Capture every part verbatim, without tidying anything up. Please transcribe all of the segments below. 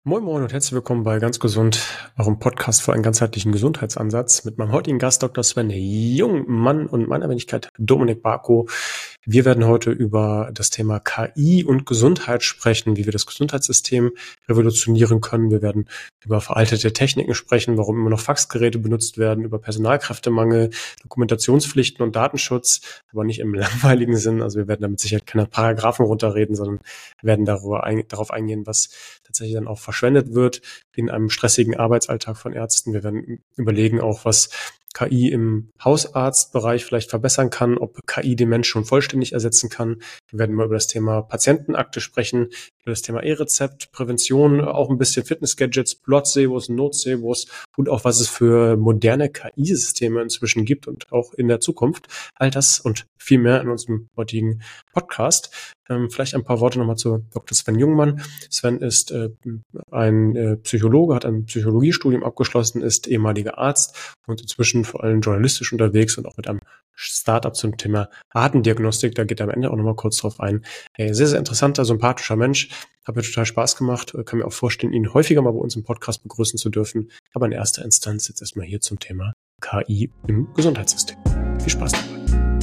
Moin Moin und herzlich willkommen bei Ganz Gesund, eurem Podcast für einen ganzheitlichen Gesundheitsansatz mit meinem heutigen Gast Doktor Sven Jungmann und meiner Wenigkeit Dominik Barko. Wir werden heute über das Thema K I und Gesundheit sprechen, wie wir das Gesundheitssystem revolutionieren können. Wir werden über veraltete Techniken sprechen, warum immer noch Faxgeräte benutzt werden, über Personalkräftemangel, Dokumentationspflichten und Datenschutz, aber nicht im langweiligen Sinn. Also wir werden damit sicher keine Paragraphen runterreden, sondern werden darüber ein, darauf eingehen, was tatsächlich dann auch verschwendet wird in einem stressigen Arbeitsalltag von Ärzten. Wir werden überlegen auch, was K I im Hausarztbereich vielleicht verbessern kann, ob K I den Menschen schon vollständig ersetzen kann. Wir werden mal über das Thema Patientenakte sprechen, über das Thema E-Rezept, Prävention, auch ein bisschen Fitness-Gadgets, Blood-Sevos, Not-Sevos und auch was es für moderne K I-Systeme inzwischen gibt und auch in der Zukunft. All das und viel mehr in unserem heutigen Podcast. Ähm, vielleicht ein paar Worte nochmal zu Doktor Sven Jungmann. Sven ist äh, ein äh, Psychologe, hat ein Psychologiestudium abgeschlossen, ist ehemaliger Arzt und inzwischen vor allem journalistisch unterwegs und auch mit einem Startup zum Thema Atemdiagnostik. Da geht er am Ende auch nochmal kurz drauf ein. Äh, sehr, sehr interessanter, sympathischer Mensch. Hat mir total Spaß gemacht. Kann mir auch vorstellen, ihn häufiger mal bei uns im Podcast begrüßen zu dürfen. Aber in erster Instanz jetzt erstmal hier zum Thema K I im Gesundheitssystem. Viel Spaß dabei.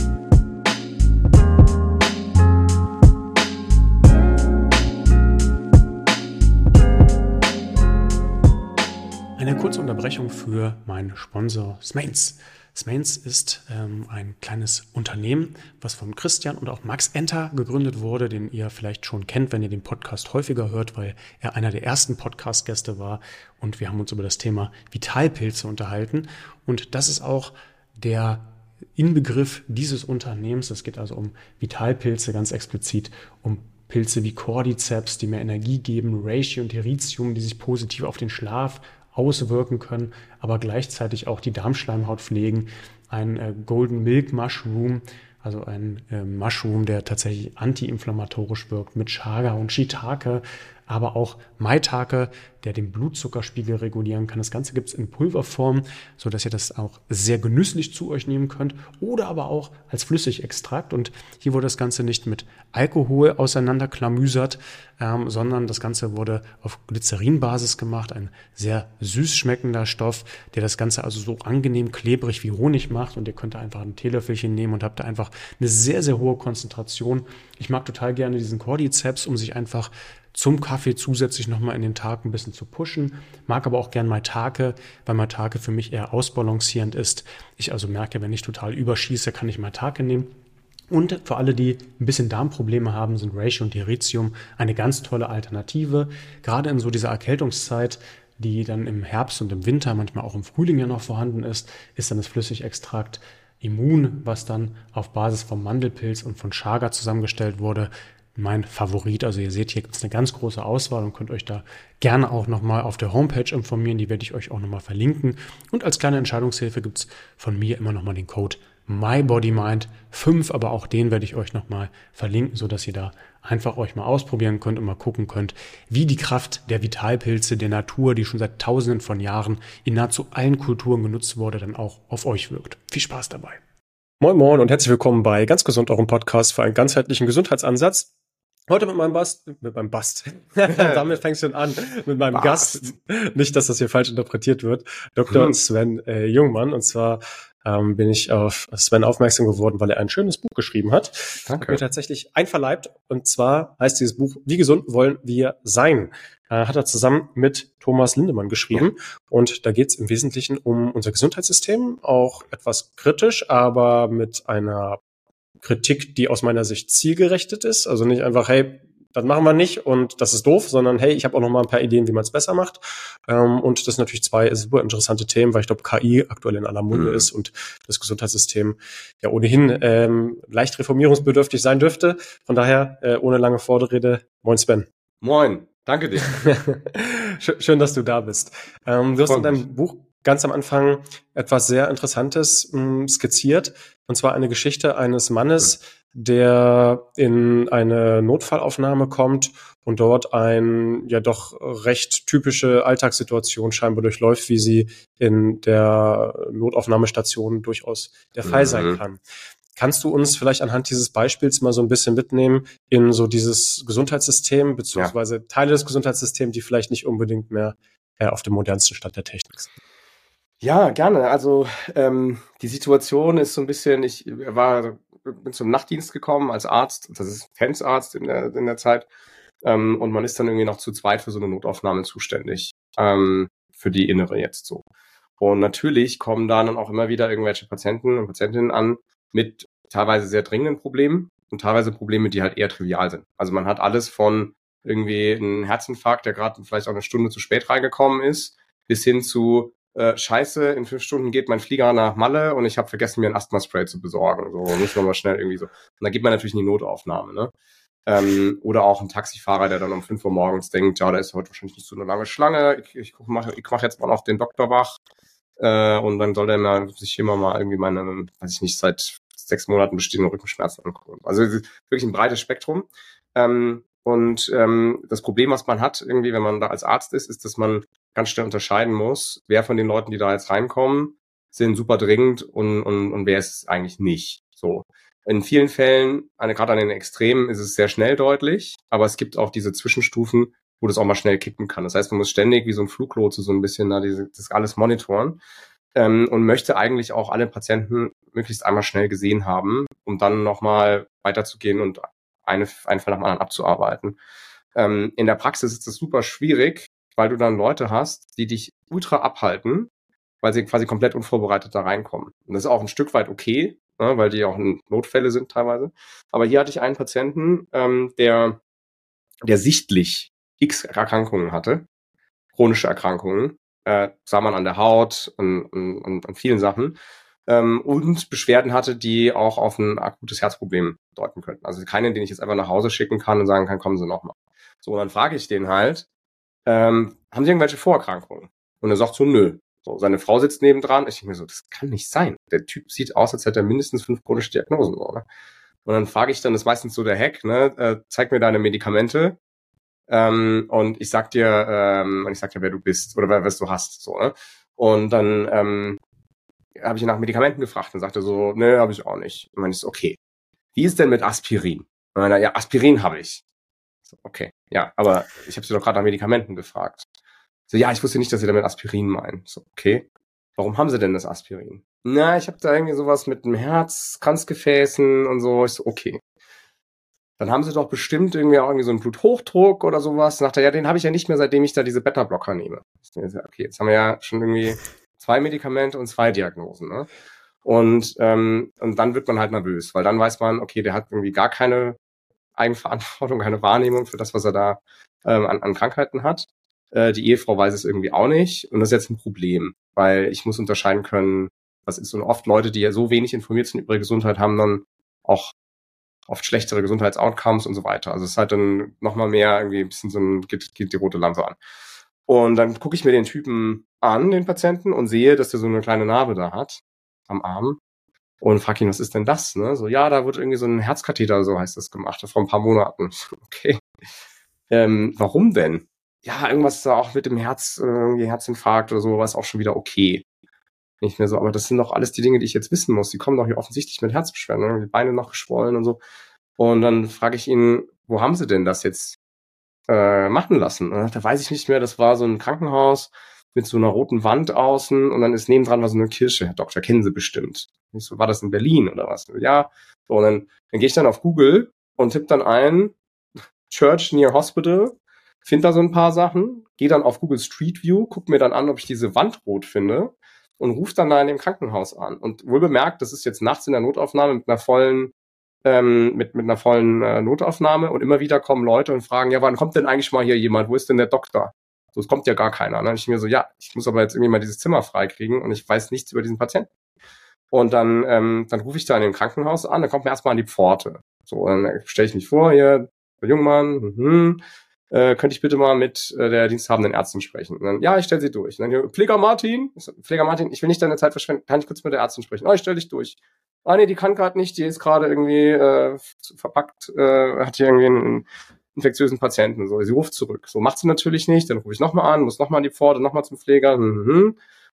Eine kurze Unterbrechung für meinen Sponsor Smains. Smains ist ähm, ein kleines Unternehmen, was von Christian und auch Max Enter gegründet wurde, den ihr vielleicht schon kennt, wenn ihr den Podcast häufiger hört, weil er einer der ersten Podcast-Gäste war und wir haben uns über das Thema Vitalpilze unterhalten und das ist auch der Inbegriff dieses Unternehmens. Es geht also um Vitalpilze, ganz explizit um Pilze wie Cordyceps, die mehr Energie geben, Reishi und Heritium, die sich positiv auf den Schlaf auswirken können, aber gleichzeitig auch die Darmschleimhaut pflegen. Ein äh, Golden Milk Mushroom, also ein äh, Mushroom, der tatsächlich antiinflammatorisch wirkt mit Chaga und Shiitake, aber auch Maitake, der den Blutzuckerspiegel regulieren kann. Das Ganze gibt es in Pulverform, sodass ihr das auch sehr genüsslich zu euch nehmen könnt oder aber auch als Flüssigextrakt. Und hier wurde das Ganze nicht mit Alkohol auseinanderklamüsert, ähm, sondern das Ganze wurde auf Glycerinbasis gemacht. Ein sehr süß schmeckender Stoff, der das Ganze also so angenehm klebrig wie Honig macht. Und ihr könnt da einfach ein Teelöffelchen nehmen und habt da einfach eine sehr, sehr hohe Konzentration. Ich mag total gerne diesen Cordyceps, um sich einfach zum Kaffee zusätzlich nochmal in den Tag ein bisschen zu pushen. Mag aber auch gern Maitake, weil Maitake für mich eher ausbalancierend ist. Ich also merke, wenn ich total überschieße, kann ich Maitake nehmen. Und für alle, die ein bisschen Darmprobleme haben, sind Reishi und Heritium eine ganz tolle Alternative. Gerade in so dieser Erkältungszeit, die dann im Herbst und im Winter, manchmal auch im Frühling ja noch vorhanden ist, ist dann das Flüssigextrakt Immun, was dann auf Basis vom Mandelpilz und von Chaga zusammengestellt wurde, mein Favorit. Also ihr seht, hier gibt es eine ganz große Auswahl und könnt euch da gerne auch nochmal auf der Homepage informieren. Die werde ich euch auch nochmal verlinken. Und als kleine Entscheidungshilfe gibt es von mir immer nochmal den Code MyBodyMind fünf, aber auch den werde ich euch nochmal verlinken, sodass ihr da einfach euch mal ausprobieren könnt und mal gucken könnt, wie die Kraft der Vitalpilze der Natur, die schon seit tausenden von Jahren in nahezu allen Kulturen genutzt wurde, dann auch auf euch wirkt. Viel Spaß dabei. Moin Moin und herzlich willkommen bei Ganz Gesund, eurem Podcast für einen ganzheitlichen Gesundheitsansatz. Heute mit meinem Bast, mit meinem Bast. Damit fängst du schon an, mit meinem Bast. Gast. Nicht, dass das hier falsch interpretiert wird. Doktor Hm. Sven äh, Jungmann. Und zwar ähm, bin ich auf Sven aufmerksam geworden, weil er ein schönes Buch geschrieben hat. Danke. Mir tatsächlich einverleibt. Und zwar heißt dieses Buch, Wie gesund wollen wir sein? Äh, hat er zusammen mit Thomas Lindemann geschrieben. Ja. Und da geht es im Wesentlichen um unser Gesundheitssystem. Auch etwas kritisch, aber mit einer Kritik, die aus meiner Sicht zielgerichtet ist. Also nicht einfach, hey, das machen wir nicht und das ist doof, sondern hey, ich habe auch noch mal ein paar Ideen, wie man es besser macht. Ähm, und das sind natürlich zwei super interessante Themen, weil ich glaube, K I aktuell in aller Munde mhm. ist und das Gesundheitssystem ja ohnehin ähm, leicht reformierungsbedürftig sein dürfte. Von daher, äh, ohne lange Vorrede, moin Sven. Moin, danke dir. Schön, dass du da bist. Ähm, du hast in deinem Buch ganz am Anfang etwas sehr Interessantes mh, skizziert, und zwar eine Geschichte eines Mannes, der in eine Notfallaufnahme kommt und dort ein ja doch recht typische Alltagssituation scheinbar durchläuft, wie sie in der Notaufnahmestation durchaus der Fall mhm. sein kann. Kannst du uns vielleicht anhand dieses Beispiels mal so ein bisschen mitnehmen in so dieses Gesundheitssystem, beziehungsweise ja. Teile des Gesundheitssystems, die vielleicht nicht unbedingt mehr äh, auf dem modernsten Stand der Technik sind? Ja, gerne. Also ähm, die Situation ist so ein bisschen, ich war bin zum Nachtdienst gekommen als Arzt, das ist Assistenzarzt in der, in der Zeit, ähm, und man ist dann irgendwie noch zu zweit für so eine Notaufnahme zuständig, ähm, für die innere jetzt so. Und natürlich kommen da dann auch immer wieder irgendwelche Patienten und Patientinnen an mit teilweise sehr dringenden Problemen und teilweise Probleme, die halt eher trivial sind. Also man hat alles von irgendwie einem Herzinfarkt, der gerade vielleicht auch eine Stunde zu spät reingekommen ist, bis hin zu äh, Scheiße, in fünf Stunden geht mein Flieger nach Malle und ich habe vergessen, mir ein Asthma-Spray zu besorgen. So, müssen wir mal schnell irgendwie so. Und da geht man natürlich in die Notaufnahme, ne? Ähm, oder auch ein Taxifahrer, der dann um fünf Uhr morgens denkt, ja, da ist heute wahrscheinlich nicht so eine lange Schlange, ich, ich mache ich mach jetzt mal noch den Doktor wach, äh, und dann soll der mal sich immer mal irgendwie meine, weiß ich nicht, seit sechs Monaten bestehenden Rückenschmerzen angucken. Also wirklich ein breites Spektrum. Ähm, und ähm, das Problem, was man hat, irgendwie, wenn man da als Arzt ist, ist, dass man ganz schnell unterscheiden muss, wer von den Leuten, die da jetzt reinkommen, sind super dringend und, und, und wer ist es eigentlich nicht. So. In vielen Fällen, eine, gerade an den Extremen, ist es sehr schnell deutlich, aber es gibt auch diese Zwischenstufen, wo das auch mal schnell kippen kann. Das heißt, man muss ständig wie so ein Fluglotse so ein bisschen da diese, das alles monitoren, ähm, und möchte eigentlich auch alle Patienten möglichst einmal schnell gesehen haben, um dann nochmal weiterzugehen und eine, einen Fall nach dem anderen abzuarbeiten. Ähm, in der Praxis ist das super schwierig, weil du dann Leute hast, die dich ultra abhalten, weil sie quasi komplett unvorbereitet da reinkommen. Und das ist auch ein Stück weit okay, ne, weil die auch Notfälle sind teilweise. Aber hier hatte ich einen Patienten, ähm, der, der sichtlich X Erkrankungen hatte, chronische Erkrankungen, äh, sah man an der Haut und, und, und vielen Sachen, ähm, und Beschwerden hatte, die auch auf ein akutes Herzproblem deuten könnten. Also keinen, den ich jetzt einfach nach Hause schicken kann und sagen kann, kommen Sie nochmal. So, und dann frage ich den halt, ähm, haben Sie irgendwelche Vorerkrankungen? Und er sagt so, nö. So, seine Frau sitzt nebendran. Ich denke mir so, das kann nicht sein. Der Typ sieht aus, als hätte er mindestens fünf chronische Diagnosen, oder? Und dann frage ich dann, das ist meistens so der Hack, ne, äh, zeig mir deine Medikamente, ähm, und ich sag dir, ähm, und ich sag dir, wer du bist oder wer, was du hast, so, ne? Und dann ähm, habe ich ihn nach Medikamenten gefragt und sagte so, ne, habe ich auch nicht. Und meinte ich so, okay, wie ist denn mit Aspirin? Und dann, ja, Aspirin habe ich. So, okay, ja, aber ich habe sie doch gerade nach Medikamenten gefragt. So, ja, ich wusste nicht, dass Sie damit Aspirin meinen. So, okay, warum haben Sie denn das Aspirin? Na, ich habe da irgendwie sowas mit dem Herz, Kranzgefäßen und so. Ich so, okay. Dann haben Sie doch bestimmt irgendwie auch irgendwie so einen Bluthochdruck oder sowas. Sagt er, ja, den habe ich ja nicht mehr, seitdem ich da diese Beta-Blocker nehme. Okay, jetzt haben wir ja schon irgendwie zwei Medikamente und zwei Diagnosen, ne? Und, ähm, und dann wird man halt nervös, weil dann weiß man, okay, der hat irgendwie gar keine Eigenverantwortung, keine Wahrnehmung für das, was er da ähm, an, an Krankheiten hat. Äh, die Ehefrau weiß es irgendwie auch nicht. Und das ist jetzt ein Problem, weil ich muss unterscheiden können, was ist. Und oft Leute, die ja so wenig informiert sind über ihre Gesundheit, haben dann auch oft schlechtere Gesundheitsoutcomes und so weiter. Also es ist halt dann nochmal mehr irgendwie ein bisschen so ein, geht, geht die rote Lampe an. Und dann gucke ich mir den Typen an, den Patienten, und sehe, dass der so eine kleine Narbe da hat am Arm. Und frag ihn, was ist denn das? Ne? So, ja, da wird irgendwie so ein Herzkatheter, so heißt das, gemacht, vor ein paar Monaten. Okay. Ähm, warum denn? Ja, irgendwas da auch mit dem Herz, irgendwie Herzinfarkt oder so, war es auch schon wieder okay. Nicht mehr so, aber das sind doch alles die Dinge, die ich jetzt wissen muss. Die kommen doch hier offensichtlich mit Herzbeschwerden, ne? Die Beine noch geschwollen und so. Und dann frage ich ihn, wo haben Sie denn das jetzt äh, machen lassen? Und da weiß ich nicht mehr, das war so ein Krankenhaus mit so einer roten Wand außen und dann ist nebendran war so eine Kirche. Herr Doktor, kennen Sie bestimmt. Ich so, war das in Berlin oder was? Ja. So, und dann, dann gehe ich dann auf Google und tippe dann ein Church near Hospital, finde da so ein paar Sachen, gehe dann auf Google Street View, gucke mir dann an, ob ich diese Wand rot finde und rufe dann da in dem Krankenhaus an. Und wohl bemerkt, das ist jetzt nachts in der Notaufnahme mit einer vollen ähm, mit mit einer vollen äh, Notaufnahme und immer wieder kommen Leute und fragen, ja, wann kommt denn eigentlich mal hier jemand? Wo ist denn der Doktor? So, es kommt ja gar keiner. Ne? Und ich mir so, ja, ich muss aber jetzt irgendwie mal dieses Zimmer freikriegen und ich weiß nichts über diesen Patienten. Und dann, ähm, dann rufe ich da in dem Krankenhaus an, dann kommt mir erstmal an die Pforte. So, dann stelle ich mich vor, hier, der Jungmann, mhm, äh, könnte ich bitte mal mit äh, der diensthabenden Ärztin sprechen? Und dann, ja, ich stelle sie durch. Und dann hier, Pfleger Martin, so, Pfleger Martin, ich will nicht deine Zeit verschwenden, kann ich kurz mit der Ärztin sprechen? Oh, ich stelle dich durch. Ah, nee, die kann gerade nicht, die ist gerade irgendwie äh, verpackt, äh, hat hier irgendwie einen infektiösen Patienten. So, sie ruft zurück. So, macht sie natürlich nicht, dann rufe ich nochmal an, muss nochmal an die Pforte, nochmal zum Pfleger. Mhm.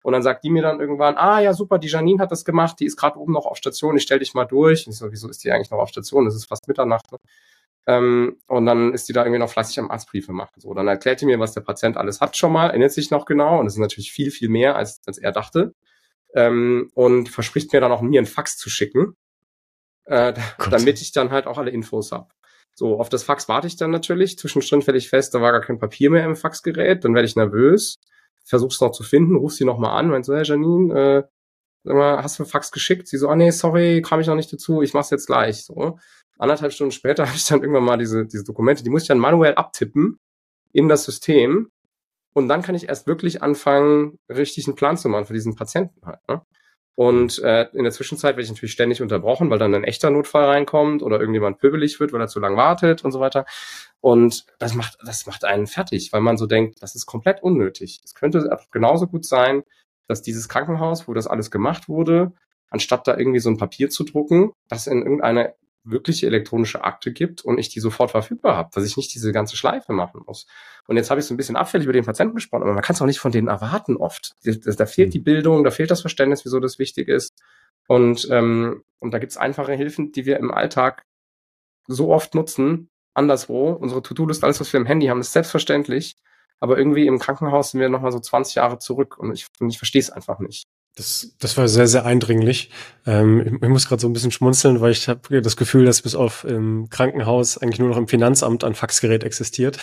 Und dann sagt die mir dann irgendwann, ah ja super, die Janine hat das gemacht, die ist gerade oben noch auf Station, ich stell dich mal durch. Und ich so, wieso ist die eigentlich noch auf Station? Es ist fast Mitternacht. Ne? Ähm, und dann ist die da irgendwie noch fleißig am Arztbriefe machen. So, dann erklärt die mir, was der Patient alles hat schon mal, erinnert sich noch genau. Und das ist natürlich viel, viel mehr, als, als er dachte. Ähm, und verspricht mir dann auch mir einen Fax zu schicken, äh, damit ich dann halt auch alle Infos hab. So, auf das Fax warte ich dann natürlich. Zwischendrin stelle ich fest, da war gar kein Papier mehr im Faxgerät. Dann werde ich nervös. Versuch's noch zu finden, ruf sie noch mal an, meint so, hey Janine, äh, sag mal, hast du einen Fax geschickt? Sie so, ah nee, sorry, kam ich noch nicht dazu, ich mach's jetzt gleich. So. Anderthalb Stunden später habe ich dann irgendwann mal diese, diese Dokumente, die muss ich dann manuell abtippen in das System und dann kann ich erst wirklich anfangen, richtig einen Plan zu machen für diesen Patienten halt. Ne? Und äh, in der Zwischenzeit werde ich natürlich ständig unterbrochen, weil dann ein echter Notfall reinkommt oder irgendjemand pöbelig wird, weil er zu lang wartet und so weiter. Und das macht, das macht einen fertig, weil man so denkt, das ist komplett unnötig. Es könnte genauso gut sein, dass dieses Krankenhaus, wo das alles gemacht wurde, anstatt da irgendwie so ein Papier zu drucken, das in irgendeine wirkliche elektronische Akte gibt und ich die sofort verfügbar habe, dass ich nicht diese ganze Schleife machen muss. Und jetzt habe ich so ein bisschen abfällig über den Patienten gesprochen, aber man kann es auch nicht von denen erwarten oft. Da, da fehlt die Bildung, da fehlt das Verständnis, wieso das wichtig ist. Und, ähm, und da gibt es einfache Hilfen, die wir im Alltag so oft nutzen, anderswo. Unsere To-Do-List, alles, was wir im Handy haben, ist selbstverständlich. Aber irgendwie im Krankenhaus sind wir nochmal so zwanzig Jahre zurück und ich, und ich verstehe es einfach nicht. Das, das war sehr, sehr eindringlich. Ähm, ich, ich muss gerade so ein bisschen schmunzeln, weil ich habe das Gefühl, dass bis auf im Krankenhaus eigentlich nur noch im Finanzamt ein Faxgerät existiert.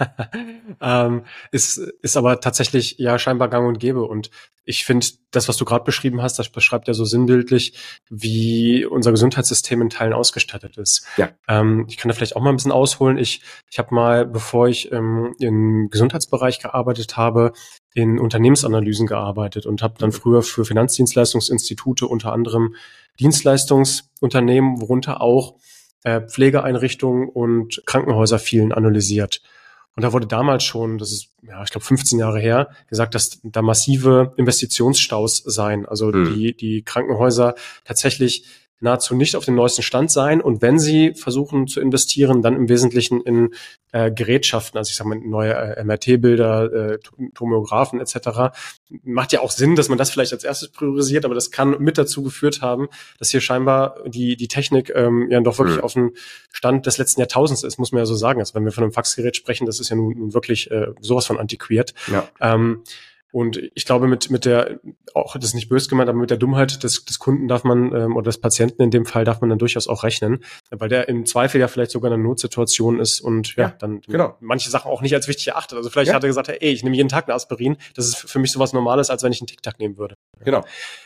ähm, ist, ist aber tatsächlich ja scheinbar gang und gäbe. Und ich finde, das, was du gerade beschrieben hast, das beschreibt ja so sinnbildlich, wie unser Gesundheitssystem in Teilen ausgestattet ist. Ja. Ähm, ich kann da vielleicht auch mal ein bisschen ausholen. Ich, ich habe mal, bevor ich ähm, im Gesundheitsbereich gearbeitet habe, in Unternehmensanalysen gearbeitet und habe dann früher für Finanzdienstleistungsinstitute, unter anderem Dienstleistungsunternehmen, worunter auch äh, Pflegeeinrichtungen und Krankenhäuser fielen, analysiert. Und da wurde damals schon, das ist, ja, ich glaube fünfzehn Jahre her, gesagt, dass da massive Investitionsstaus seien. Also mhm. die, die Krankenhäuser tatsächlich nahezu nicht auf dem neuesten Stand sein und wenn sie versuchen zu investieren, dann im Wesentlichen in äh, Gerätschaften, also ich sage mal neue äh, M R T-Bilder, äh, Tomographen et cetera. Macht ja auch Sinn, dass man das vielleicht als erstes priorisiert, aber das kann mit dazu geführt haben, dass hier scheinbar die die Technik ähm, ja doch wirklich mhm. auf dem Stand des letzten Jahrtausends ist, muss man ja so sagen. Also wenn wir von einem Faxgerät sprechen, das ist ja nun, nun wirklich äh, sowas von antiquiert. Ja. Ähm, Und ich glaube, mit mit der, auch das ist nicht böse gemeint, aber mit der Dummheit des, des Kunden darf man, ähm, oder des Patienten in dem Fall darf man dann durchaus auch rechnen, weil der im Zweifel ja vielleicht sogar in einer Notsituation ist und ja, ja dann genau. manche Sachen auch nicht als wichtig erachtet. Also vielleicht ja. hat er gesagt, hey, ich nehme jeden Tag eine Aspirin, das ist für mich sowas Normales, als wenn ich einen Tic-Tac nehmen würde. Genau.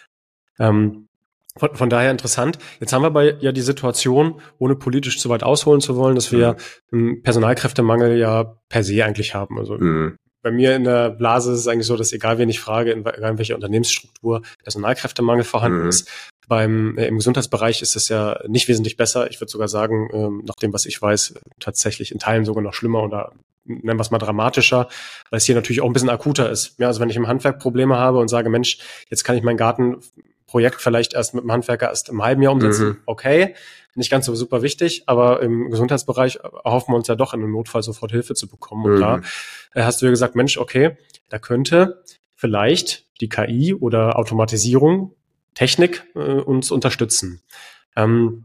Ähm, von, von daher interessant. Jetzt haben wir aber ja die Situation, ohne politisch zu weit ausholen zu wollen, dass wir mhm. einen Personalkräftemangel ja per se eigentlich haben. Also mhm. Bei mir in der Blase ist es eigentlich so, dass egal wen ich frage, in, in welcher Unternehmensstruktur Personalkräftemangel vorhanden mhm. ist. Beim äh, im Gesundheitsbereich ist es ja nicht wesentlich besser. Ich würde sogar sagen, ähm, nach dem, was ich weiß, tatsächlich in Teilen sogar noch schlimmer oder nennen wir es mal dramatischer, weil es hier natürlich auch ein bisschen akuter ist. Ja, also wenn ich im Handwerk Probleme habe und sage, Mensch, jetzt kann ich mein Gartenprojekt vielleicht erst mit dem Handwerker erst im halben Jahr umsetzen, mhm. okay, nicht ganz so super wichtig, aber im Gesundheitsbereich erhoffen wir uns ja doch in einem Notfall sofort Hilfe zu bekommen. Und mhm. da äh, hast du ja gesagt, Mensch, okay, da könnte vielleicht die K I oder Automatisierung, Technik äh, uns unterstützen. Ähm,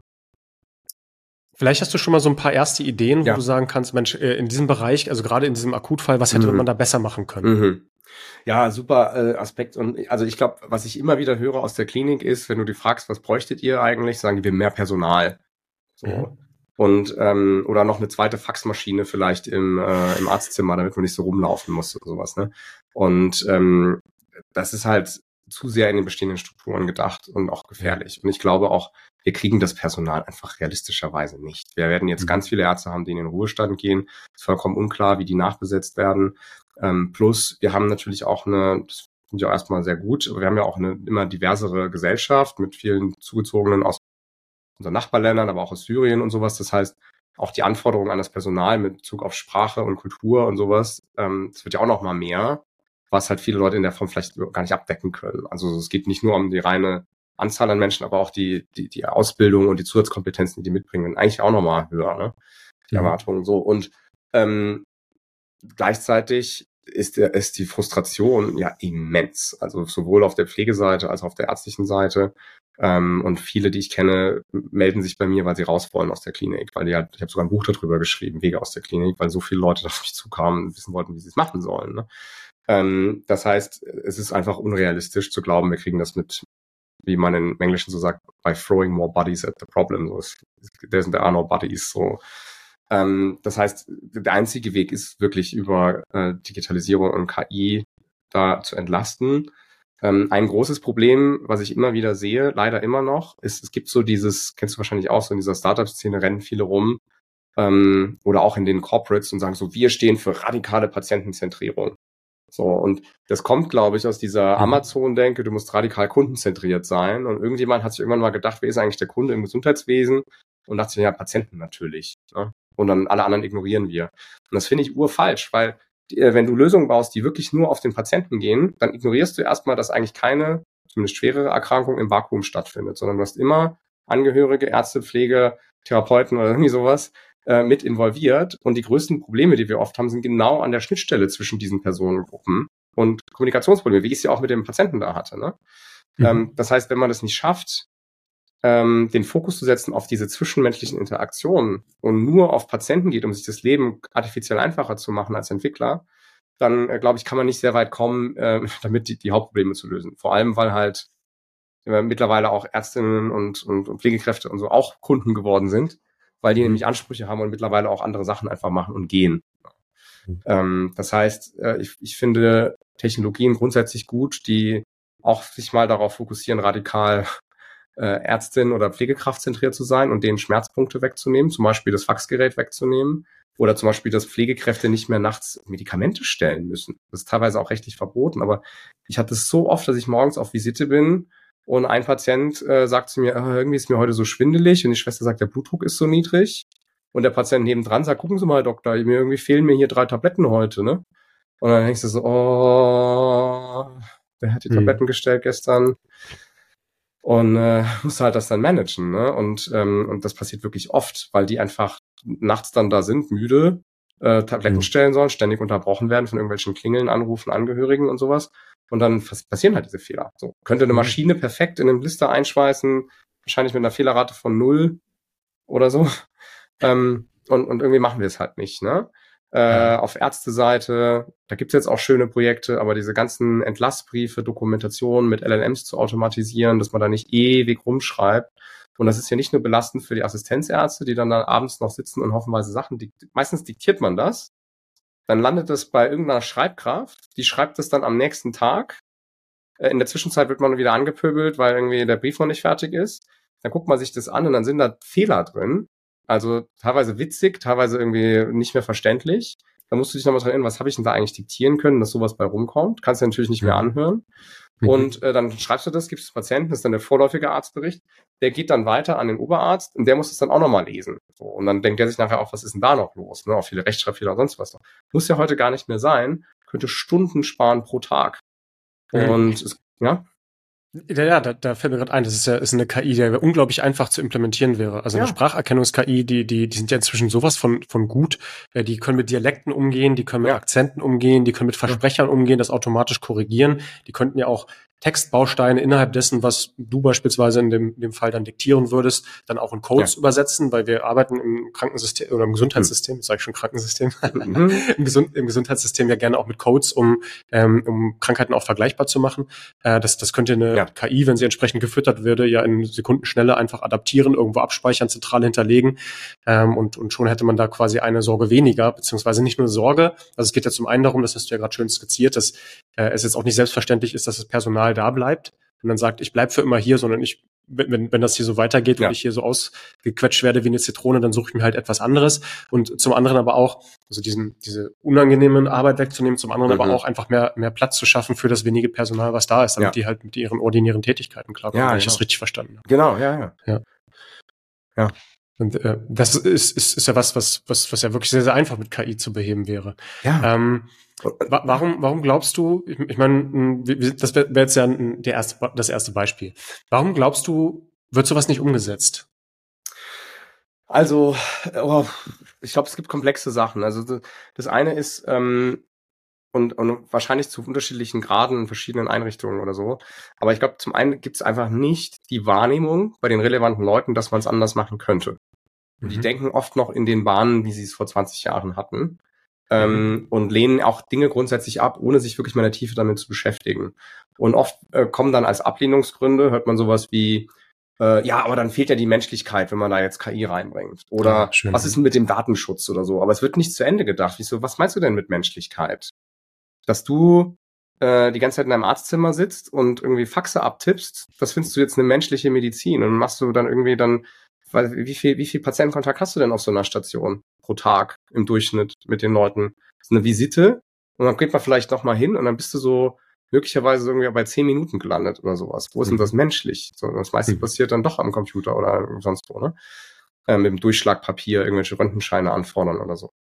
vielleicht hast du schon mal so ein paar erste Ideen, wo ja. du sagen kannst, Mensch, äh, in diesem Bereich, also gerade in diesem Akutfall, was hätte mhm. man da besser machen können? Mhm. Ja, super äh, Aspekt. Und also ich glaube, was ich immer wieder höre aus der Klinik ist, wenn du die fragst, was bräuchtet ihr eigentlich, sagen die, wir mehr Personal. So. Mhm. Und ähm, oder noch eine zweite Faxmaschine vielleicht im, äh, im Arztzimmer, damit man nicht so rumlaufen muss oder sowas. Ne? Und ähm, das ist halt zu sehr in den bestehenden Strukturen gedacht und auch gefährlich. Und ich glaube auch, wir kriegen das Personal einfach realistischerweise nicht. Wir werden jetzt mhm. ganz viele Ärzte haben, die in den Ruhestand gehen. Es ist vollkommen unklar, wie die nachbesetzt werden. Ähm, plus, wir haben natürlich auch eine, das finde ich auch erstmal sehr gut, aber wir haben ja auch eine immer diversere Gesellschaft mit vielen Zugezogenen aus unseren Nachbarländern, aber auch aus Syrien und sowas. Das heißt, auch die Anforderungen an das Personal mit Bezug auf Sprache und Kultur und sowas, ähm, das wird ja auch noch mal mehr, was halt viele Leute in der Form vielleicht gar nicht abdecken können. Also es geht nicht nur um die reine Anzahl an Menschen, aber auch die die, die Ausbildung und die Zusatzkompetenzen, die die mitbringen, eigentlich auch noch mal höher, ne? Die mhm. Erwartungen so. Und ähm, gleichzeitig ist, der, ist die Frustration ja immens. Also sowohl auf der Pflegeseite als auch auf der ärztlichen Seite. Ähm, und viele, die ich kenne, melden sich bei mir, weil sie raus wollen aus der Klinik. Weil die halt, ich habe sogar ein Buch darüber geschrieben, Wege aus der Klinik, weil so viele Leute auf mich zukamen und wissen wollten, wie sie es machen sollen. Ne? Ähm, das heißt, es ist einfach unrealistisch zu glauben, wir kriegen das mit, wie man im Englischen so sagt, by throwing more bodies at the problem. So, there are no bodies. So. Ähm, das heißt, der einzige Weg ist wirklich über äh, Digitalisierung und K I da zu entlasten. Ähm, ein großes Problem, was ich immer wieder sehe, leider immer noch, ist, es gibt so dieses, kennst du wahrscheinlich auch, so in dieser Startup-Szene rennen viele rum, ähm, oder auch in den Corporates und sagen so, wir stehen für radikale Patientenzentrierung. So, und das kommt, glaube ich, aus dieser Mhm. Amazon-Denke, du musst radikal kundenzentriert sein. Und irgendjemand hat sich irgendwann mal gedacht, wer ist eigentlich der Kunde im Gesundheitswesen? Und dachte sich, ja, Patienten natürlich. Ne? Und dann alle anderen ignorieren wir. Und das finde ich urfalsch, weil äh, wenn du Lösungen baust, die wirklich nur auf den Patienten gehen, dann ignorierst du erstmal, dass eigentlich keine, zumindest schwerere Erkrankung im Vakuum stattfindet, sondern du hast immer Angehörige, Ärzte, Pflege, Therapeuten oder irgendwie sowas äh, mit involviert. Und die größten Probleme, die wir oft haben, sind genau an der Schnittstelle zwischen diesen Personengruppen und Kommunikationsprobleme, wie ich es ja auch mit dem Patienten da hatte. Ne? Mhm. Ähm, das heißt, wenn man das nicht schafft, ähm, den Fokus zu setzen auf diese zwischenmenschlichen Interaktionen und nur auf Patienten geht, um sich das Leben artifiziell einfacher zu machen als Entwickler, dann, äh, glaube ich, kann man nicht sehr weit kommen, äh, damit die, die Hauptprobleme zu lösen. Vor allem, weil halt äh, mittlerweile auch Ärztinnen und, und, und Pflegekräfte und so auch Kunden geworden sind, weil die Mhm. nämlich Ansprüche haben und mittlerweile auch andere Sachen einfach machen und gehen. Mhm. Ähm, das heißt, äh, ich, ich finde Technologien grundsätzlich gut, die auch sich mal darauf fokussieren, radikal äh, Ärztin oder Pflegekraft zentriert zu sein und denen Schmerzpunkte wegzunehmen, zum Beispiel das Faxgerät wegzunehmen oder zum Beispiel, dass Pflegekräfte nicht mehr nachts Medikamente stellen müssen. Das ist teilweise auch rechtlich verboten, aber ich hatte es so oft, dass ich morgens auf Visite bin und ein Patient äh, sagt zu mir, äh, irgendwie ist mir heute so schwindelig und die Schwester sagt, der Blutdruck ist so niedrig und der Patient nebendran sagt, gucken Sie mal, Doktor, mir irgendwie fehlen mir hier drei Tabletten heute, ne? Und dann denkst du so, oh, wer hat die Mhm. Tabletten gestellt gestern? Und äh, muss halt das dann managen, ne? Und ähm, und das passiert wirklich oft, weil die einfach nachts dann da sind, müde, äh, Tabletten Mhm. stellen sollen, ständig unterbrochen werden von irgendwelchen Klingeln, Anrufen, Angehörigen und sowas. Und dann passieren halt diese Fehler. So könnte eine Mhm. Maschine perfekt in einen Blister einschweißen, wahrscheinlich mit einer Fehlerrate von null oder so. Ähm, und, und irgendwie machen wir es halt nicht, ne? Äh, Ja. auf Ärzteseite, da gibt's jetzt auch schöne Projekte, aber diese ganzen Entlassbriefe, Dokumentationen mit L L Ms zu automatisieren, dass man da nicht ewig rumschreibt. Und das ist ja nicht nur belastend für die Assistenzärzte, die dann, dann abends noch sitzen und hoffenweise Sachen diktieren. Meistens diktiert man das, dann landet das bei irgendeiner Schreibkraft, die schreibt das dann am nächsten Tag. Äh, in der Zwischenzeit wird man wieder angepöbelt, weil irgendwie der Brief noch nicht fertig ist. Dann guckt man sich das an und dann sind da Fehler drin. Also teilweise witzig, teilweise irgendwie nicht mehr verständlich. Da musst du dich nochmal dran erinnern, was habe ich denn da eigentlich diktieren können, dass sowas bei rumkommt. Kannst du natürlich nicht mehr Mhm. anhören. Mhm. Und äh, dann schreibst du das, gibst es Patienten, das ist dann der vorläufige Arztbericht. Der geht dann weiter an den Oberarzt und der muss es dann auch nochmal lesen. So, und dann denkt er sich nachher auch, was ist denn da noch los? Ne? Auch viele Rechtschreibfehler und sonst was noch. Muss ja heute gar nicht mehr sein. Könnte Stunden sparen pro Tag. Mhm. Und es, ja, Ja, ja, da, da fällt mir gerade ein, das ist ja ist eine K I, die unglaublich einfach zu implementieren wäre. Also eine Ja. Spracherkennungs-K I, die, die, die sind ja inzwischen sowas von, von gut. Äh, Die können mit Dialekten umgehen, die können mit Ja. Akzenten umgehen, die können mit Versprechern umgehen, das automatisch korrigieren. Die könnten ja auch Textbausteine innerhalb dessen, was du beispielsweise in dem, in dem Fall dann diktieren würdest, dann auch in Codes Ja. übersetzen, weil wir arbeiten im Krankensystem oder im Gesundheitssystem, jetzt sage ich schon Krankensystem, Mhm. im, Gesund, im Gesundheitssystem ja gerne auch mit Codes, um, ähm, um Krankheiten auch vergleichbar zu machen. Äh, das, das könnte eine Ja. K I, wenn sie entsprechend gefüttert würde, ja in Sekundenschnelle einfach adaptieren, irgendwo abspeichern, zentral hinterlegen. Ähm, und, und schon hätte man da quasi eine Sorge weniger, beziehungsweise nicht nur Sorge. Also es geht ja zum einen darum, das hast du ja gerade schön skizziert, dass äh, es jetzt auch nicht selbstverständlich ist, dass das Personal da bleibt und dann sagt, ich bleib für immer hier, sondern ich, wenn, wenn das hier so weitergeht Ja. und ich hier so ausgequetscht werde wie eine Zitrone, dann suche ich mir halt etwas anderes. Und zum anderen aber auch, also diesen, diese unangenehmen Arbeit wegzunehmen, zum anderen Mhm. aber auch einfach mehr, mehr Platz zu schaffen für das wenige Personal, was da ist, damit Ja. die halt mit ihren ordinären Tätigkeiten klarkommen, Ja, wenn ich genau. das richtig verstanden habe. Genau, ja, ja. Ja. Ja. Und äh, das ist, ist, ist ja was, was, was, was ja wirklich sehr, sehr einfach mit K I zu beheben wäre. Ja. Ähm, wa warum, warum glaubst du, ich, ich meine, das wäre wär jetzt ja ein, der erste, das erste Beispiel. Warum glaubst du, wird sowas nicht umgesetzt? Also, oh, ich glaube, es gibt komplexe Sachen. Also das eine ist, ähm, und, und wahrscheinlich zu unterschiedlichen Graden in verschiedenen Einrichtungen oder so. Aber ich glaube, zum einen gibt es einfach nicht die Wahrnehmung bei den relevanten Leuten, dass man es anders machen könnte. Und mhm. die denken oft noch in den Bahnen, wie sie es vor zwanzig Jahren hatten. Ähm, mhm. Und lehnen auch Dinge grundsätzlich ab, ohne sich wirklich mal in der Tiefe damit zu beschäftigen. Und oft äh, kommen dann als Ablehnungsgründe, hört man sowas wie, äh, ja, aber dann fehlt ja die Menschlichkeit, wenn man da jetzt K I reinbringt. Oder ja, was ist denn mit dem Datenschutz oder so? Aber es wird nicht zu Ende gedacht. Wieso, was meinst du denn mit Menschlichkeit? Dass du äh, die ganze Zeit in deinem Arztzimmer sitzt und irgendwie Faxe abtippst, das findest du jetzt eine menschliche Medizin. Und machst du dann irgendwie dann, weil, wie viel, wie viel Patientenkontakt hast du denn auf so einer Station pro Tag im Durchschnitt mit den Leuten? Das ist eine Visite und dann geht man vielleicht noch mal hin und dann bist du so möglicherweise irgendwie bei zehn Minuten gelandet oder sowas. Wo ist denn das menschlich? So, das meiste mhm. passiert dann doch am Computer oder sonst wo, ne? Äh, mit dem Durchschlagpapier irgendwelche Röntgenscheine anfordern oder so.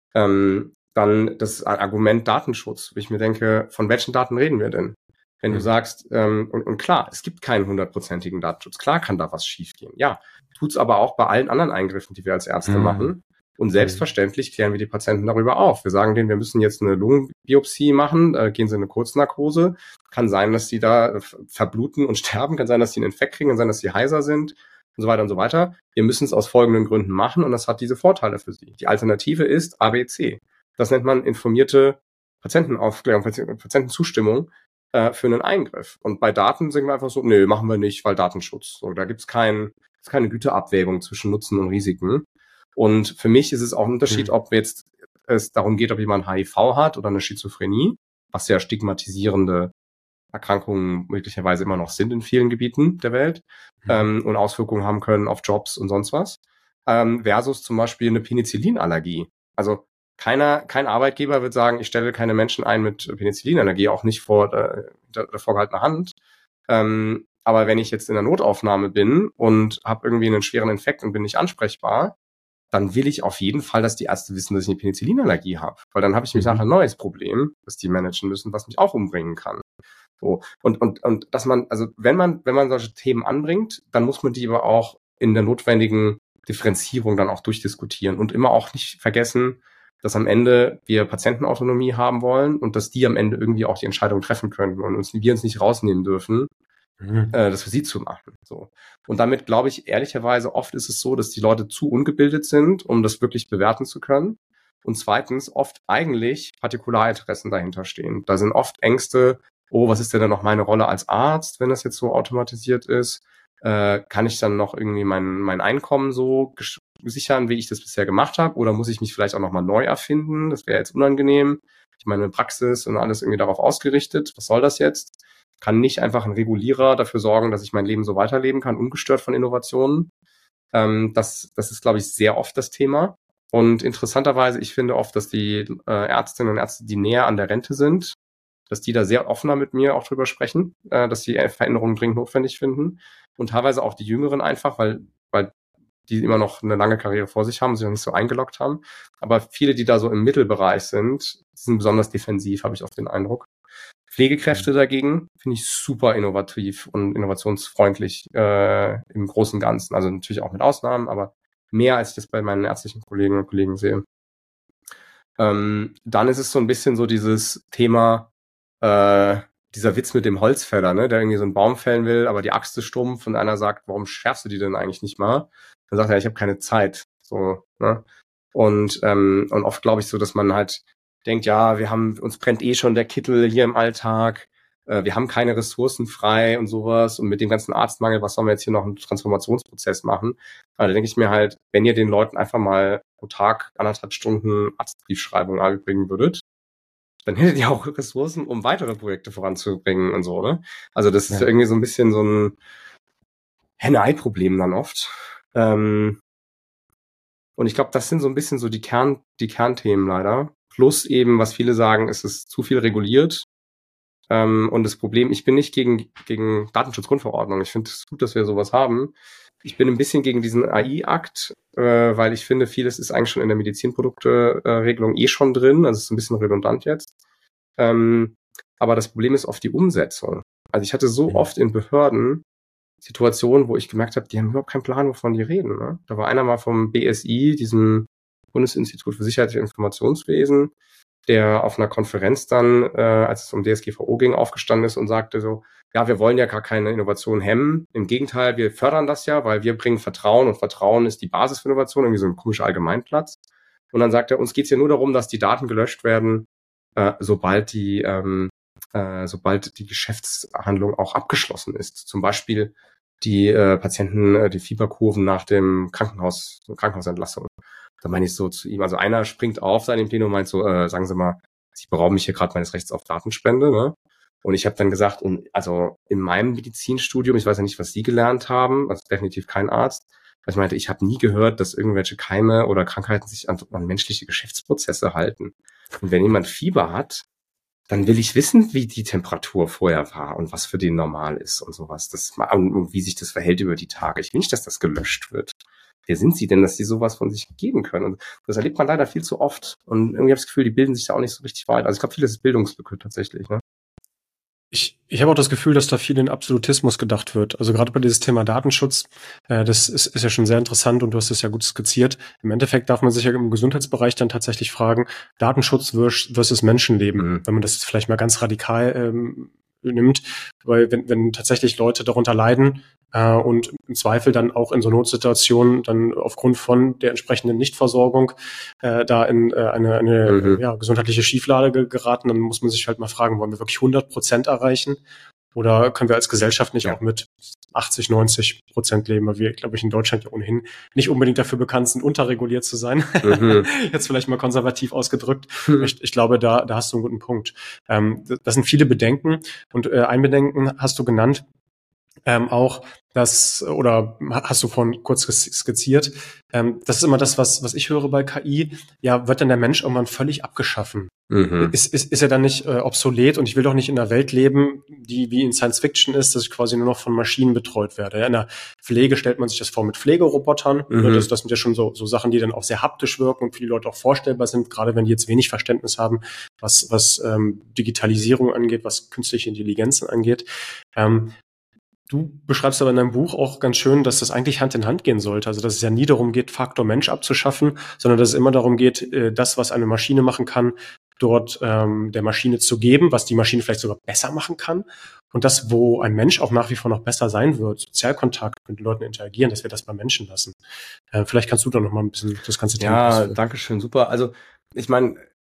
Ähm, dann das Argument Datenschutz, wo ich mir denke, von welchen Daten reden wir denn? Wenn mhm. du sagst, ähm, und, und klar, es gibt keinen hundertprozentigen Datenschutz. Klar kann da was schiefgehen. Ja, tut's aber auch bei allen anderen Eingriffen, die wir als Ärzte mhm. machen. Und selbstverständlich klären wir die Patienten darüber auf. Wir sagen denen, wir müssen jetzt eine Lungenbiopsie machen, äh, gehen sie in eine Kurznarkose. Kann sein, dass sie da verbluten und sterben, kann sein, dass sie einen Infekt kriegen, kann sein, dass sie heiser sind und so weiter und so weiter. Wir müssen es aus folgenden Gründen machen und das hat diese Vorteile für sie. Die Alternative ist A B C. Das nennt man informierte Patientenaufklärung, Patientenzustimmung äh, für einen Eingriff. Und bei Daten sagen wir einfach so, nö, machen wir nicht, weil Datenschutz. So, da gibt's kein, gibt's keine Güterabwägung zwischen Nutzen und Risiken. Und für mich ist es auch ein Unterschied, mhm. ob jetzt es darum geht, ob jemand H I V hat oder eine Schizophrenie, was ja stigmatisierende Erkrankungen möglicherweise immer noch sind in vielen Gebieten der Welt mhm. ähm, und Auswirkungen haben können auf Jobs und sonst was, ähm, versus zum Beispiel eine Penicillinallergie. Also keiner, kein Arbeitgeber wird sagen, ich stelle keine Menschen ein mit Penicillinallergie, auch nicht vor der, der, der vorgehaltenen Hand. Ähm, aber wenn ich jetzt in der Notaufnahme bin und habe irgendwie einen schweren Infekt und bin nicht ansprechbar, dann will ich auf jeden Fall, dass die Ärzte wissen, dass ich eine Penicillinallergie habe. Weil dann habe ich mich mhm. nachher ein neues Problem, das die managen müssen, was mich auch umbringen kann. So. Und, und, und dass man, also wenn man, wenn man solche Themen anbringt, dann muss man die aber auch in der notwendigen Differenzierung dann auch durchdiskutieren und immer auch nicht vergessen, dass am Ende wir Patientenautonomie haben wollen und dass die am Ende irgendwie auch die Entscheidung treffen können und uns, wir uns nicht rausnehmen dürfen, Mhm. Äh, das für sie zu machen. So. Und damit glaube ich, ehrlicherweise, oft ist es so, dass die Leute zu ungebildet sind, um das wirklich bewerten zu können. Und zweitens, oft eigentlich Partikularinteressen dahinter stehen. Da sind oft Ängste, oh, was ist denn dann noch meine Rolle als Arzt, wenn das jetzt so automatisiert ist? Äh, kann ich dann noch irgendwie mein, mein Einkommen so gesch- sichern, wie ich das bisher gemacht habe? Oder muss ich mich vielleicht auch nochmal neu erfinden? Das wäre jetzt unangenehm. Ich meine, Praxis und alles irgendwie darauf ausgerichtet. Was soll das jetzt? Kann nicht einfach ein Regulierer dafür sorgen, dass ich mein Leben so weiterleben kann, ungestört von Innovationen. Ähm, das, das ist, glaube ich, sehr oft das Thema. Und interessanterweise, ich finde oft, dass die äh, Ärztinnen und Ärzte, die näher an der Rente sind, dass die da sehr offener mit mir auch drüber sprechen, äh, dass sie Veränderungen dringend notwendig finden. Und teilweise auch die Jüngeren einfach, weil, weil die immer noch eine lange Karriere vor sich haben, sich noch nicht so eingeloggt haben. Aber viele, die da so im Mittelbereich sind, sind besonders defensiv, habe ich oft den Eindruck. Pflegekräfte dagegen finde ich super innovativ und innovationsfreundlich äh, im Großen und Ganzen. Also natürlich auch mit Ausnahmen, aber mehr als ich das bei meinen ärztlichen Kolleginnen und Kollegen sehe. Ähm, dann ist es so ein bisschen so dieses Thema, äh, dieser Witz mit dem Holzfäller, ne, der irgendwie so einen Baum fällen will, aber die Axt ist stumpf und einer sagt, warum schärfst du die denn eigentlich nicht mal? Dann sagt er, ich habe keine Zeit. So, ne? Und, ähm, und oft glaube ich so, dass man halt denkt, ja, wir haben, uns brennt eh schon der Kittel hier im Alltag, äh, wir haben keine Ressourcen frei und sowas und mit dem ganzen Arztmangel, was sollen wir jetzt hier noch einen Transformationsprozess machen? Also da denke ich mir halt, wenn ihr den Leuten einfach mal pro Tag anderthalb Stunden Arztbriefschreibung bringen würdet, dann hättet ihr auch Ressourcen, um weitere Projekte voranzubringen und so, ne? Also das ist ja irgendwie so ein bisschen so ein Henne-Ei-Problem dann oft. Ähm, und ich glaube, das sind so ein bisschen so die Kern, die Kernthemen leider. Plus eben, was viele sagen, es ist zu viel reguliert. Ähm, und das Problem, ich bin nicht gegen, gegen Datenschutzgrundverordnung. Ich finde es gut, dass wir sowas haben. Ich bin ein bisschen gegen diesen A I-Akt, äh, weil ich finde, vieles ist eigentlich schon in der Medizinprodukte-Regelung eh schon drin. Also es ist ein bisschen redundant jetzt. Ähm, aber das Problem ist oft die Umsetzung. Also ich hatte so oft in Behörden Situationen, wo ich gemerkt habe, die haben überhaupt keinen Plan, wovon die reden. Ne? Da war einer mal vom B S I, diesem Bundesinstitut für Sicherheit und Informationswesen, der auf einer Konferenz dann, äh, als es um D S G V O ging, aufgestanden ist und sagte so, ja, wir wollen ja gar keine Innovation hemmen. Im Gegenteil, wir fördern das ja, weil wir bringen Vertrauen und Vertrauen ist die Basis für Innovation, irgendwie so ein komischer Allgemeinplatz. Und dann sagt er, uns geht's ja nur darum, dass die Daten gelöscht werden, äh, sobald die, ähm, äh, sobald die Geschäftshandlung auch abgeschlossen ist. Zum Beispiel die äh, Patienten, äh, die Fieberkurven nach dem Krankenhaus, Krankenhausentlassung. Da meine ich so zu ihm, also einer springt auf seinem Plenum und meint so, äh, sagen Sie mal, Sie berauben mich hier gerade meines Rechts auf Datenspende, ne? Und ich habe dann gesagt, und also in meinem Medizinstudium, ich weiß ja nicht, was Sie gelernt haben, also definitiv kein Arzt, ich meinte, ich habe nie gehört, dass irgendwelche Keime oder Krankheiten sich an, an menschliche Geschäftsprozesse halten. Und wenn jemand Fieber hat, dann will ich wissen, wie die Temperatur vorher war und was für den normal ist und sowas. Das, und wie sich das verhält über die Tage. Ich will nicht, dass das gelöscht wird. Wer sind sie denn, dass sie sowas von sich geben können? Und das erlebt man leider viel zu oft. Und irgendwie habe ich das Gefühl, die bilden sich da auch nicht so richtig weiter. Also ich glaube, vieles ist Bildungslücke tatsächlich, ne? Ich, ich habe auch das Gefühl, dass da viel in Absolutismus gedacht wird. Also gerade bei dieses Thema Datenschutz, äh, das ist, ist ja schon sehr interessant und du hast es ja gut skizziert. Im Endeffekt darf man sich ja im Gesundheitsbereich dann tatsächlich fragen, Datenschutz versus Menschenleben, mhm. wenn man das jetzt vielleicht mal ganz radikal ähm, nimmt, weil wenn, wenn tatsächlich Leute darunter leiden äh, und im Zweifel dann auch in so Notsituationen dann aufgrund von der entsprechenden Nichtversorgung äh, da in äh, eine, eine mhm. ja, gesundheitliche Schieflage geraten, dann muss man sich halt mal fragen, wollen wir wirklich hundert Prozent erreichen oder können wir als Gesellschaft nicht ja. auch mit achtzig, neunzig Prozent leben, weil wir, glaube ich, in Deutschland ja ohnehin nicht unbedingt dafür bekannt sind, unterreguliert zu sein. Mhm. Jetzt vielleicht mal konservativ ausgedrückt. Mhm. Ich, ich glaube, da, da hast du einen guten Punkt. Ähm, das sind viele Bedenken und äh, ein Bedenken hast du genannt, ähm, auch das, oder hast du vorhin kurz skizziert, ähm, das ist immer das, was, was ich höre bei K I, ja, wird dann der Mensch irgendwann völlig abgeschaffen? Mhm. Ist, ist, ist er dann nicht äh, obsolet? Und ich will doch nicht in einer Welt leben, die wie in Science Fiction ist, dass ich quasi nur noch von Maschinen betreut werde. Ja, in der Pflege stellt man sich das vor mit Pflegerobotern. Mhm. Das, das sind ja schon so, so Sachen, die dann auch sehr haptisch wirken und für die Leute auch vorstellbar sind, gerade wenn die jetzt wenig Verständnis haben, was, was ähm, Digitalisierung angeht, was künstliche Intelligenzen angeht. Ähm, Du beschreibst aber in deinem Buch auch ganz schön, dass das eigentlich Hand in Hand gehen sollte. Also dass es ja nie darum geht, Faktor Mensch abzuschaffen, sondern dass es immer darum geht, das, was eine Maschine machen kann, dort ähm, der Maschine zu geben, was die Maschine vielleicht sogar besser machen kann. Und das, wo ein Mensch auch nach wie vor noch besser sein wird, Sozialkontakt mit den Leuten interagieren, dass wir das bei Menschen lassen. Äh, vielleicht kannst du da noch mal ein bisschen das ganze Thema Ja, ausführen. Danke schön, super. Also ich meine,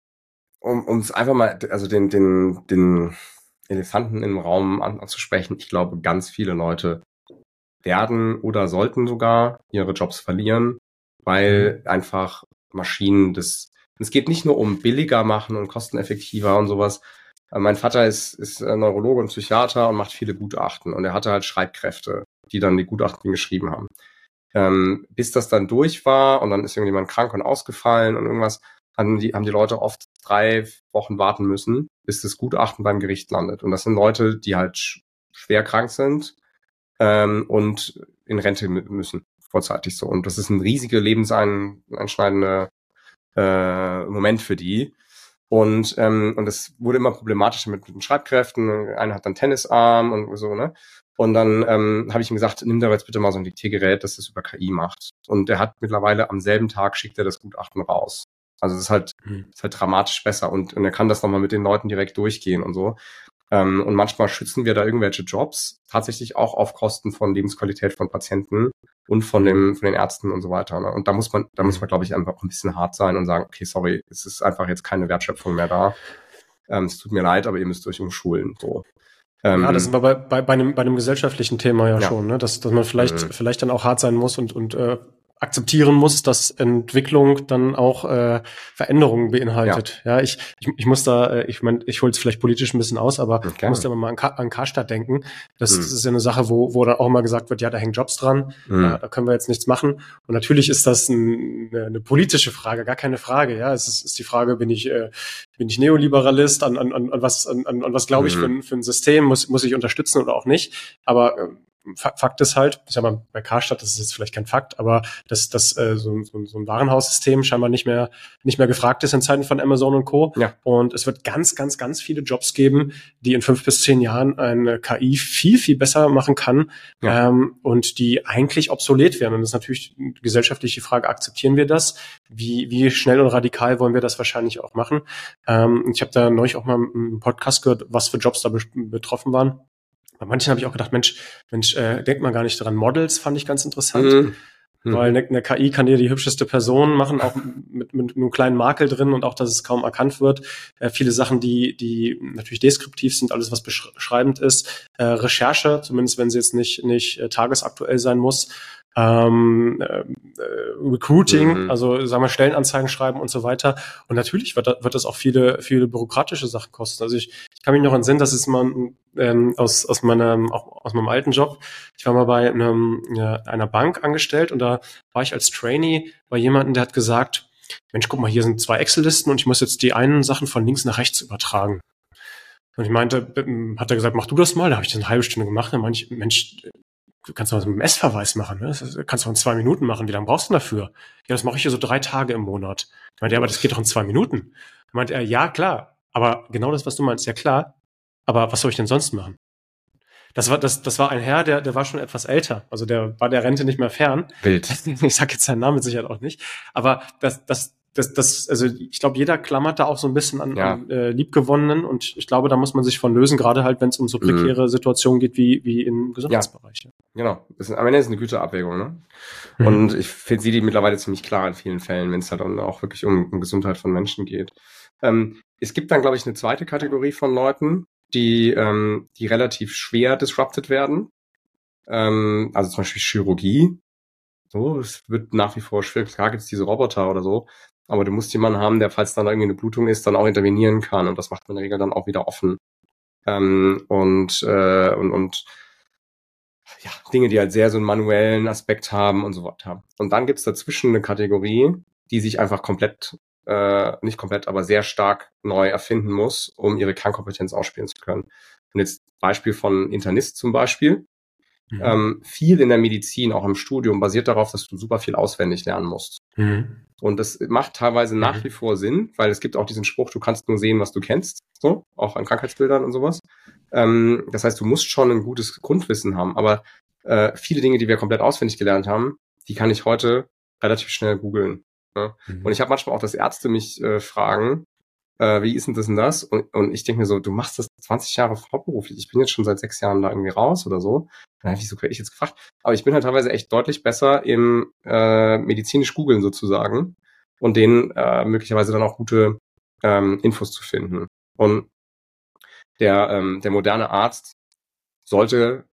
um um es einfach mal, also den den den Elefanten im Raum anzusprechen. Ich glaube, ganz viele Leute werden oder sollten sogar ihre Jobs verlieren, weil mhm. einfach Maschinen das, es geht nicht nur um billiger machen und kosteneffektiver und sowas. Mein Vater ist, ist Neurologe und Psychiater und macht viele Gutachten und er hatte halt Schreibkräfte, die dann die Gutachten geschrieben haben. Ähm, bis das dann durch war und dann ist irgendjemand krank und ausgefallen und irgendwas, haben die, haben die Leute oft drei Wochen warten müssen, bis das Gutachten beim Gericht landet. Und das sind Leute, die halt sch- schwer krank sind ähm, und in Rente müssen, vorzeitig so. Und das ist ein riesiger lebenseinschneidender äh, Moment für die. Und ähm, und das wurde immer problematischer mit, mit den Schreibkräften. Einer hat dann Tennisarm und so, ne? Und dann ähm, habe ich ihm gesagt, nimm da jetzt bitte mal so ein Diktiergerät, das das über K I macht. Und er hat mittlerweile am selben Tag schickt er das Gutachten raus. Also das ist halt, mhm. ist halt dramatisch besser und, und er kann das nochmal mit den Leuten direkt durchgehen und so. Ähm, und manchmal schützen wir da irgendwelche Jobs tatsächlich auch auf Kosten von Lebensqualität von Patienten und von dem, von den Ärzten und so weiter. Ne? Und da muss man, da muss man, glaube ich, einfach auch ein bisschen hart sein und sagen, okay, sorry, es ist einfach jetzt keine Wertschöpfung mehr da. Ähm, es tut mir leid, aber ihr müsst euch umschulen. So. Ja, das ist aber bei, bei, bei einem, bei einem gesellschaftlichen Thema ja, ja. schon, ne? dass, dass man vielleicht, mhm. vielleicht dann auch hart sein muss und, und äh, akzeptieren muss, dass Entwicklung dann auch äh, Veränderungen beinhaltet. Ja, ja ich, ich ich muss da, äh, ich meine, ich hole es vielleicht politisch ein bisschen aus, aber okay. ich muss da mal an, Ka- an Karstadt denken. Das, mhm. das ist ja eine Sache, wo wo dann auch mal gesagt wird, ja, da hängen Jobs dran, mhm. da, da können wir jetzt nichts machen. Und natürlich ist das ein, eine, eine politische Frage, gar keine Frage. Ja, es ist, ist die Frage, bin ich äh, bin ich Neoliberalist, an an an was an, an was glaube ich mhm. für ein für ein System, muss muss ich unterstützen oder auch nicht. Aber äh, Fakt ist halt, ich sag mal, bei Karstadt, das ist jetzt vielleicht kein Fakt, aber dass das äh, so, so, so ein Warenhaussystem scheinbar nicht mehr nicht mehr gefragt ist in Zeiten von Amazon und Co. Ja. Und es wird ganz, ganz, ganz viele Jobs geben, die in fünf bis zehn Jahren eine K I viel, viel besser machen kann, ja. ähm, und die eigentlich obsolet werden. Und das ist natürlich gesellschaftlich die Frage, akzeptieren wir das? Wie, wie schnell und radikal wollen wir das wahrscheinlich auch machen? Ähm, ich habe da neulich auch mal einen Podcast gehört, was für Jobs da be- betroffen waren. Bei manchen habe ich auch gedacht, Mensch, Mensch, äh, denkt man gar nicht dran. Models fand ich ganz interessant, Mhm. weil eine, eine K I kann dir die hübscheste Person machen, auch mit, mit einem kleinen Makel drin und auch, dass es kaum erkannt wird. Äh, viele Sachen, die die natürlich deskriptiv sind, alles, was beschreibend ist. Äh, Recherche, zumindest wenn sie jetzt nicht nicht äh, tagesaktuell sein muss. Ähm, äh, Recruiting, Mhm. also sagen wir Stellenanzeigen schreiben und so weiter. Und natürlich wird, da, wird das auch viele viele bürokratische Sachen kosten. Also ich, ich kann mich noch entsinnen, dass es mal ähm, aus aus meinem auch aus meinem alten Job. Ich war mal bei einem, ja, einer Bank angestellt und da war ich als Trainee bei jemandem, der hat gesagt, Mensch, guck mal, hier sind zwei Excel-Listen und ich muss jetzt die einen Sachen von links nach rechts übertragen. Und ich meinte, hat er gesagt, mach du das mal. Da habe ich das eine halbe Stunde gemacht. Dann meinte ich, Mensch, du kannst doch was mit dem S-Verweis machen, ne? Das kannst du in zwei Minuten machen. Wie lange brauchst du denn dafür? Ja, das mache ich ja so drei Tage im Monat. Ich meinte, ja, aber das geht doch in zwei Minuten. Dann meinte er, ja, klar. Aber genau das, was du meinst, ja klar. Aber was soll ich denn sonst machen? Das war, das, das war ein Herr, der, der war schon etwas älter. Also der war der Rente nicht mehr fern. Wild. Ich sag jetzt seinen Namen mit Sicherheit auch nicht. Aber das, das, das, das, also ich glaube, jeder klammert da auch so ein bisschen an, Ja. an äh, Liebgewonnenen und ich glaube, da muss man sich von lösen, gerade halt, wenn es um so prekäre mhm. Situationen geht wie, wie im Gesundheitsbereich. Ja. Genau. Das ist, am Ende ist eine Güterabwägung, ne? Mhm. Und ich finde sie die mittlerweile ziemlich klar in vielen Fällen, wenn es halt auch wirklich um, um Gesundheit von Menschen geht. Ähm, es gibt dann, glaube ich, eine zweite Kategorie von Leuten, die, ähm, die relativ schwer disrupted werden. Ähm, also zum Beispiel Chirurgie. So, es wird nach wie vor schwer. Klar gibt es diese Roboter oder so, aber du musst jemanden haben, der, falls dann irgendwie eine Blutung ist, dann auch intervenieren kann und das macht man in der Regel dann auch wieder offen. Ähm, und, äh, und, und ja, Dinge, die halt sehr so einen manuellen Aspekt haben und so weiter. Und dann gibt's dazwischen eine Kategorie, die sich einfach komplett, äh, nicht komplett, aber sehr stark neu erfinden muss, um ihre Kernkompetenz ausspielen zu können. Und jetzt Beispiel von Internist zum Beispiel. Mhm. Ähm, viel in der Medizin, auch im Studium, basiert darauf, dass du super viel auswendig lernen musst. Mhm. Und das macht teilweise mhm. nach wie vor Sinn, weil es gibt auch diesen Spruch, du kannst nur sehen, was du kennst, so, auch an Krankheitsbildern und sowas. Ähm, das heißt, du musst schon ein gutes Grundwissen haben, aber äh, viele Dinge, die wir komplett auswendig gelernt haben, die kann ich heute relativ schnell googeln. Ne? Mhm. Und ich habe manchmal auch, dass Ärzte mich äh, fragen, äh, wie ist denn das und das? Und, und ich denke mir so, du machst das zwanzig Jahre hauptberuflich, ich bin jetzt schon seit sechs Jahren da irgendwie raus oder so. Dann habe ich so, ich jetzt gefragt. Aber ich bin halt teilweise echt deutlich besser im äh, medizinisch googeln sozusagen und denen äh, möglicherweise dann auch gute ähm, Infos zu finden. Und der, ähm, der moderne Arzt sollte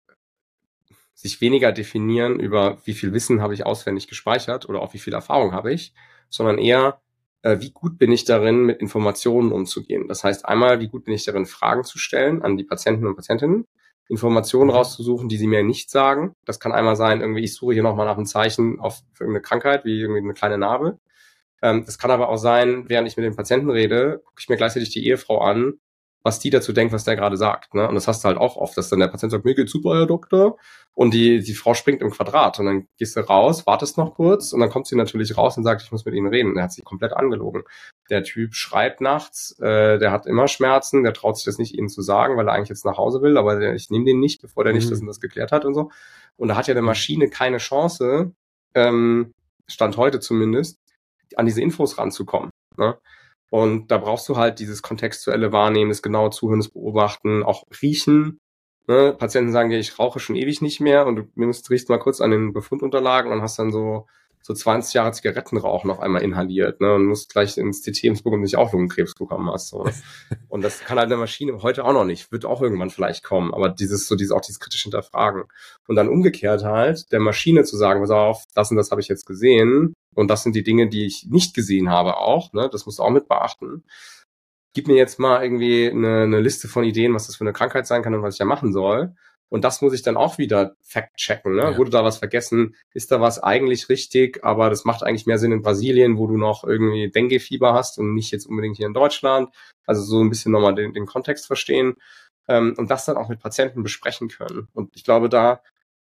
sich weniger definieren über, wie viel Wissen habe ich auswendig gespeichert oder auch wie viel Erfahrung habe ich, sondern eher, äh, wie gut bin ich darin, mit Informationen umzugehen. Das heißt einmal, wie gut bin ich darin, Fragen zu stellen an die Patienten und Patientinnen, Informationen rauszusuchen, die sie mir nicht sagen. Das kann einmal sein, irgendwie, ich suche hier nochmal nach einem Zeichen auf für irgendeine Krankheit, wie irgendwie eine kleine Narbe. Ähm, das kann aber auch sein, während ich mit dem Patienten rede, gucke ich mir gleichzeitig die Ehefrau an, was die dazu denkt, was der gerade sagt. Ne? Und das hast du halt auch oft, dass dann der Patient sagt, mir geht's super, Herr Doktor. Und die, die Frau springt im Quadrat. Und dann gehst du raus, wartest noch kurz und dann kommt sie natürlich raus und sagt, ich muss mit Ihnen reden. Und er hat sich komplett angelogen. Der Typ schreibt nachts, äh, der hat immer Schmerzen, der traut sich das nicht Ihnen zu sagen, weil er eigentlich jetzt nach Hause will, aber der, ich nehme den nicht, bevor der mhm. nicht das und das geklärt hat und so. Und da hat ja eine Maschine keine Chance, ähm, Stand heute zumindest, an diese Infos ranzukommen. Ne? Und da brauchst du halt dieses kontextuelle Wahrnehmen, das genaue Zuhören, das Beobachten, auch Riechen. Ne? Patienten sagen dir, ich rauche schon ewig nicht mehr und du nimmst, riechst mal kurz an den Befundunterlagen und hast dann so so zwanzig Jahre Zigarettenrauch noch einmal inhaliert, ne, und musst gleich ins C T ins gucken und nicht auch Lungenkrebs bekommen hast. So. Und das kann halt eine Maschine heute auch noch nicht, wird auch irgendwann vielleicht kommen, aber dieses so dieses auch dieses kritische Hinterfragen. Und dann umgekehrt halt, der Maschine zu sagen, pass auf, das und das habe ich jetzt gesehen und das sind die Dinge, die ich nicht gesehen habe auch, ne, das musst du auch mit beachten. Gib mir jetzt mal irgendwie eine, eine Liste von Ideen, was das für eine Krankheit sein kann und was ich da machen soll. Und das muss ich dann auch wieder fact-checken. Ne? Ja. Wurde da was vergessen? Ist da was eigentlich richtig? Aber das macht eigentlich mehr Sinn in Brasilien, wo du noch irgendwie Dengue-Fieber hast und nicht jetzt unbedingt hier in Deutschland. Also so ein bisschen nochmal den, den Kontext verstehen ähm, und das dann auch mit Patienten besprechen können. Und ich glaube, da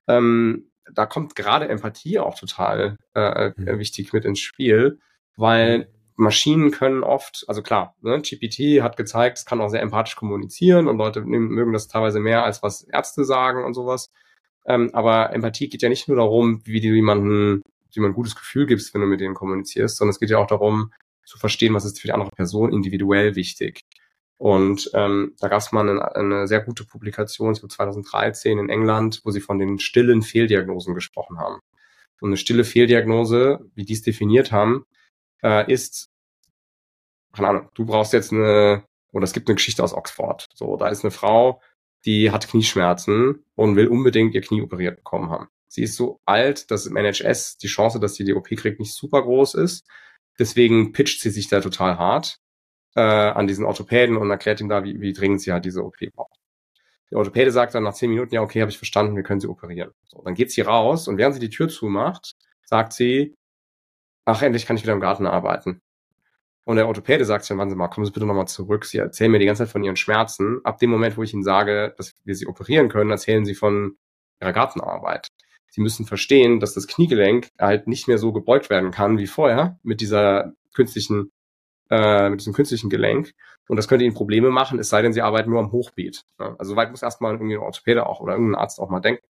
ähm, da kommt gerade Empathie auch total äh, mhm. wichtig mit ins Spiel, weil Maschinen können oft, also klar, ne, G P T hat gezeigt, es kann auch sehr empathisch kommunizieren und Leute nehmen, mögen das teilweise mehr, als was Ärzte sagen und sowas. Ähm, aber Empathie geht ja nicht nur darum, wie du jemanden, wie man ein gutes Gefühl gibst, wenn du mit denen kommunizierst, sondern es geht ja auch darum, zu verstehen, was ist für die andere Person individuell wichtig. Und ähm, da gab es mal eine, eine sehr gute Publikation, so zwanzig dreizehn in England, wo sie von den stillen Fehldiagnosen gesprochen haben. Und eine stille Fehldiagnose, wie die es definiert haben, äh, ist, keine Ahnung, du brauchst jetzt eine, oder es gibt eine Geschichte aus Oxford. So, da ist eine Frau, die hat Knieschmerzen und will unbedingt ihr Knie operiert bekommen haben. Sie ist so alt, dass im N H S die Chance, dass sie die O P kriegt, nicht super groß ist. Deswegen pitcht sie sich da total hart äh, an diesen Orthopäden und erklärt ihm da, wie, wie dringend sie halt diese O P braucht. Der Orthopäde sagt dann nach zehn Minuten, ja, okay, habe ich verstanden, wir können sie operieren. So, dann geht sie raus und während sie die Tür zumacht, sagt sie, ach, endlich kann ich wieder im Garten arbeiten. Und der Orthopäde sagt dann, warten Sie mal, kommen Sie bitte nochmal zurück. Sie erzählen mir die ganze Zeit von Ihren Schmerzen. Ab dem Moment, wo ich Ihnen sage, dass wir Sie operieren können, erzählen Sie von Ihrer Gartenarbeit. Sie müssen verstehen, dass das Kniegelenk halt nicht mehr so gebeugt werden kann wie vorher mit dieser künstlichen, äh, mit diesem künstlichen Gelenk. Und das könnte Ihnen Probleme machen, es sei denn, Sie arbeiten nur am Hochbeet. Also weit muss erstmal irgendwie ein Orthopäde auch oder irgendein Arzt auch mal denken.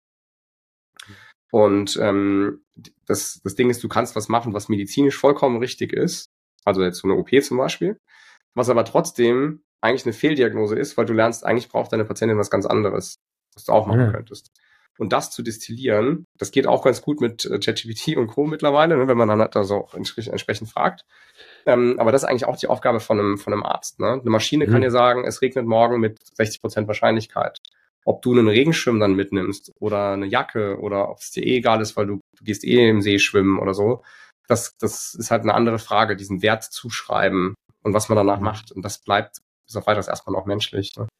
Und ähm, das, das Ding ist, du kannst was machen, was medizinisch vollkommen richtig ist. Also jetzt so eine O P zum Beispiel, was aber trotzdem eigentlich eine Fehldiagnose ist, weil du lernst, eigentlich braucht deine Patientin was ganz anderes, was du auch machen ja. könntest. Und das zu destillieren, das geht auch ganz gut mit ChatGPT und Co. mittlerweile, ne, wenn man dann halt da so entsprechend fragt. Ähm, aber das ist eigentlich auch die Aufgabe von einem, von einem Arzt. Ne? Eine Maschine mhm. kann dir sagen, es regnet morgen mit sechzig Prozent Wahrscheinlichkeit. Ob du einen Regenschirm dann mitnimmst oder eine Jacke oder ob es dir eh egal ist, weil du, du gehst eh im See schwimmen oder so, Das, das ist halt eine andere Frage, diesen Wert zuschreiben und was man danach mhm. macht. Und das bleibt bis auf weiteres erstmal noch menschlich. Ne?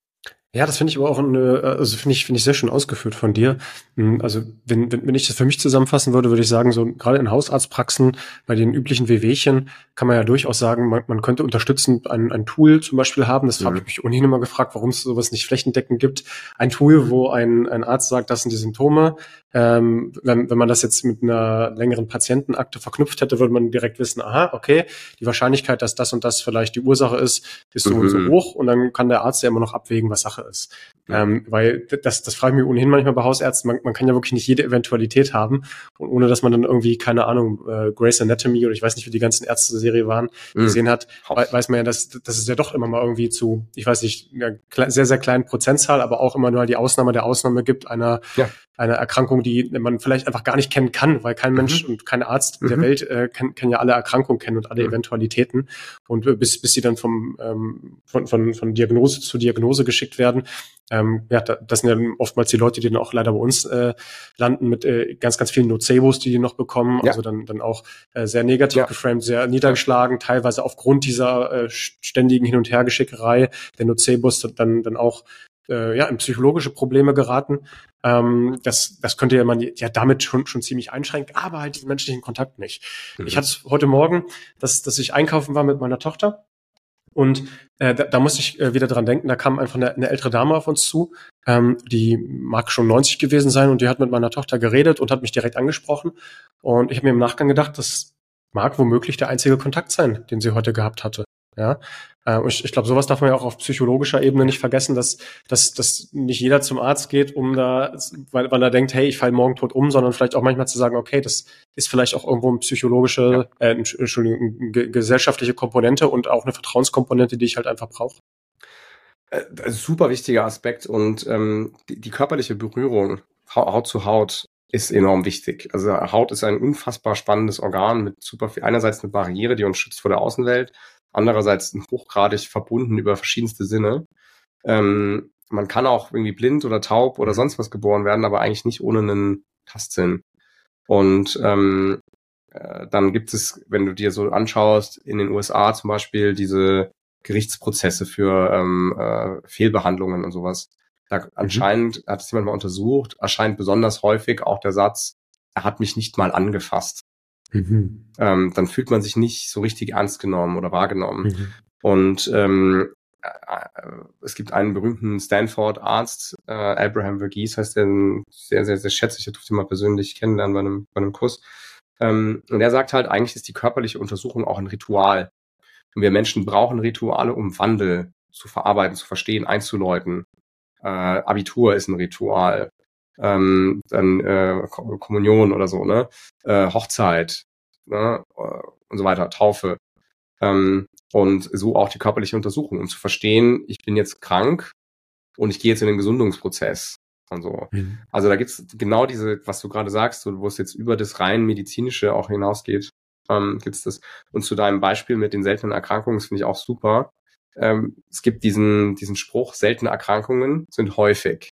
Ja, das finde ich aber auch eine, also finde ich, finde ich sehr schön ausgeführt von dir. Also wenn, wenn, wenn ich das für mich zusammenfassen würde, würde ich sagen, so gerade in Hausarztpraxen bei den üblichen Wehwehchen kann man ja durchaus sagen, man, man könnte unterstützend ein, ein Tool zum Beispiel haben. Das mhm. habe ich mich ohnehin immer gefragt, warum es sowas nicht flächendeckend gibt. Ein Tool, wo ein, ein Arzt sagt, das sind die Symptome. Ähm, wenn, wenn man das jetzt mit einer längeren Patientenakte verknüpft hätte, würde man direkt wissen, aha, okay, die Wahrscheinlichkeit, dass das und das vielleicht die Ursache ist, ist so mhm. und so hoch. Und dann kann der Arzt ja immer noch abwägen, was Sache ist. Ja. Ähm, weil das, das frage ich mich ohnehin manchmal bei Hausärzten, man, man kann ja wirklich nicht jede Eventualität haben und ohne, dass man dann irgendwie, keine Ahnung, äh, Grey's Anatomy oder ich weiß nicht, wie die ganzen Ärzte-Serie waren, mhm. gesehen hat, we- weiß man ja, dass, dass es ja doch immer mal irgendwie zu, ich weiß nicht, einer sehr, sehr kleinen Prozentzahl, aber auch immer nur die Ausnahme der Ausnahme gibt, einer, ja. einer Erkrankung, die man vielleicht einfach gar nicht kennen kann, weil kein mhm. Mensch und kein Arzt mhm. der Welt äh, kann, kann ja alle Erkrankungen kennen und alle mhm. Eventualitäten und äh, bis, bis sie dann vom, ähm, von, von, von Diagnose zu Diagnose geschickt werden. Ähm, ja, da, das sind ja oftmals die Leute, die dann auch leider bei uns äh, landen mit äh, ganz, ganz vielen Nocebos, die die noch bekommen. Ja. Also dann dann auch äh, sehr negativ ja. geframed, sehr niedergeschlagen, teilweise aufgrund dieser äh, ständigen Hin- und Hergeschickerei der Nocebos dann dann auch äh, ja in psychologische Probleme geraten. Ähm, das das könnte ja man ja damit schon schon ziemlich einschränken, aber halt diesen menschlichen Kontakt nicht. Mhm. Ich hatte es heute Morgen, dass dass ich einkaufen war mit meiner Tochter. Und äh, da, da musste ich äh, wieder dran denken, da kam einfach eine, eine ältere Dame auf uns zu, ähm, die mag schon neunzig gewesen sein und die hat mit meiner Tochter geredet und hat mich direkt angesprochen. Und ich habe mir im Nachgang gedacht, das mag womöglich der einzige Kontakt sein, den sie heute gehabt hatte. Ja, äh, und ich, ich glaube, sowas darf man ja auch auf psychologischer Ebene nicht vergessen, dass, dass, dass nicht jeder zum Arzt geht, um da, weil, weil er denkt, hey, ich falle morgen tot um, sondern vielleicht auch manchmal zu sagen, okay, das ist vielleicht auch irgendwo eine psychologische, ja. äh, Entschuldigung, eine gesellschaftliche Komponente und auch eine Vertrauenskomponente, die ich halt einfach brauche. Äh, super wichtiger Aspekt und ähm, die, die körperliche Berührung Haut zu Haut ist enorm wichtig. Also Haut ist ein unfassbar spannendes Organ mit super viel, einerseits eine Barriere, die uns schützt vor der Außenwelt, andererseits hochgradig verbunden über verschiedenste Sinne. Ähm, man kann auch irgendwie blind oder taub oder sonst was geboren werden, aber eigentlich nicht ohne einen Tastsinn. Und ähm, äh, dann gibt es, wenn du dir so anschaust, in den U S A zum Beispiel diese Gerichtsprozesse für ähm, äh, Fehlbehandlungen und sowas. Da mhm. anscheinend hat es jemand mal untersucht, erscheint besonders häufig auch der Satz, er hat mich nicht mal angefasst. Mhm. Ähm, dann fühlt man sich nicht so richtig ernst genommen oder wahrgenommen. Mhm. Und ähm, es gibt einen berühmten Stanford-Arzt, äh, Abraham Verghese heißt der, sehr, sehr, sehr schätzlich, ich durfte ihn mal persönlich kennenlernen bei einem, bei einem Kurs. Ähm, und er sagt halt, eigentlich ist die körperliche Untersuchung auch ein Ritual. Und wir Menschen brauchen Rituale, um Wandel zu verarbeiten, zu verstehen, einzuläuten. Äh, Abitur ist ein Ritual. Ähm, dann äh, Kommunion oder so, ne? Äh, Hochzeit, ne? Und so weiter, Taufe. Ähm, und so auch die körperliche Untersuchung, um zu verstehen, ich bin jetzt krank und ich gehe jetzt in den Gesundungsprozess und so. Mhm. Also da gibt's genau diese, was du gerade sagst, wo es jetzt über das rein medizinische auch hinausgeht, ähm, gibt's das. Und zu deinem Beispiel mit den seltenen Erkrankungen, das finde ich auch super. Ähm, es gibt diesen diesen Spruch, seltene Erkrankungen sind häufig.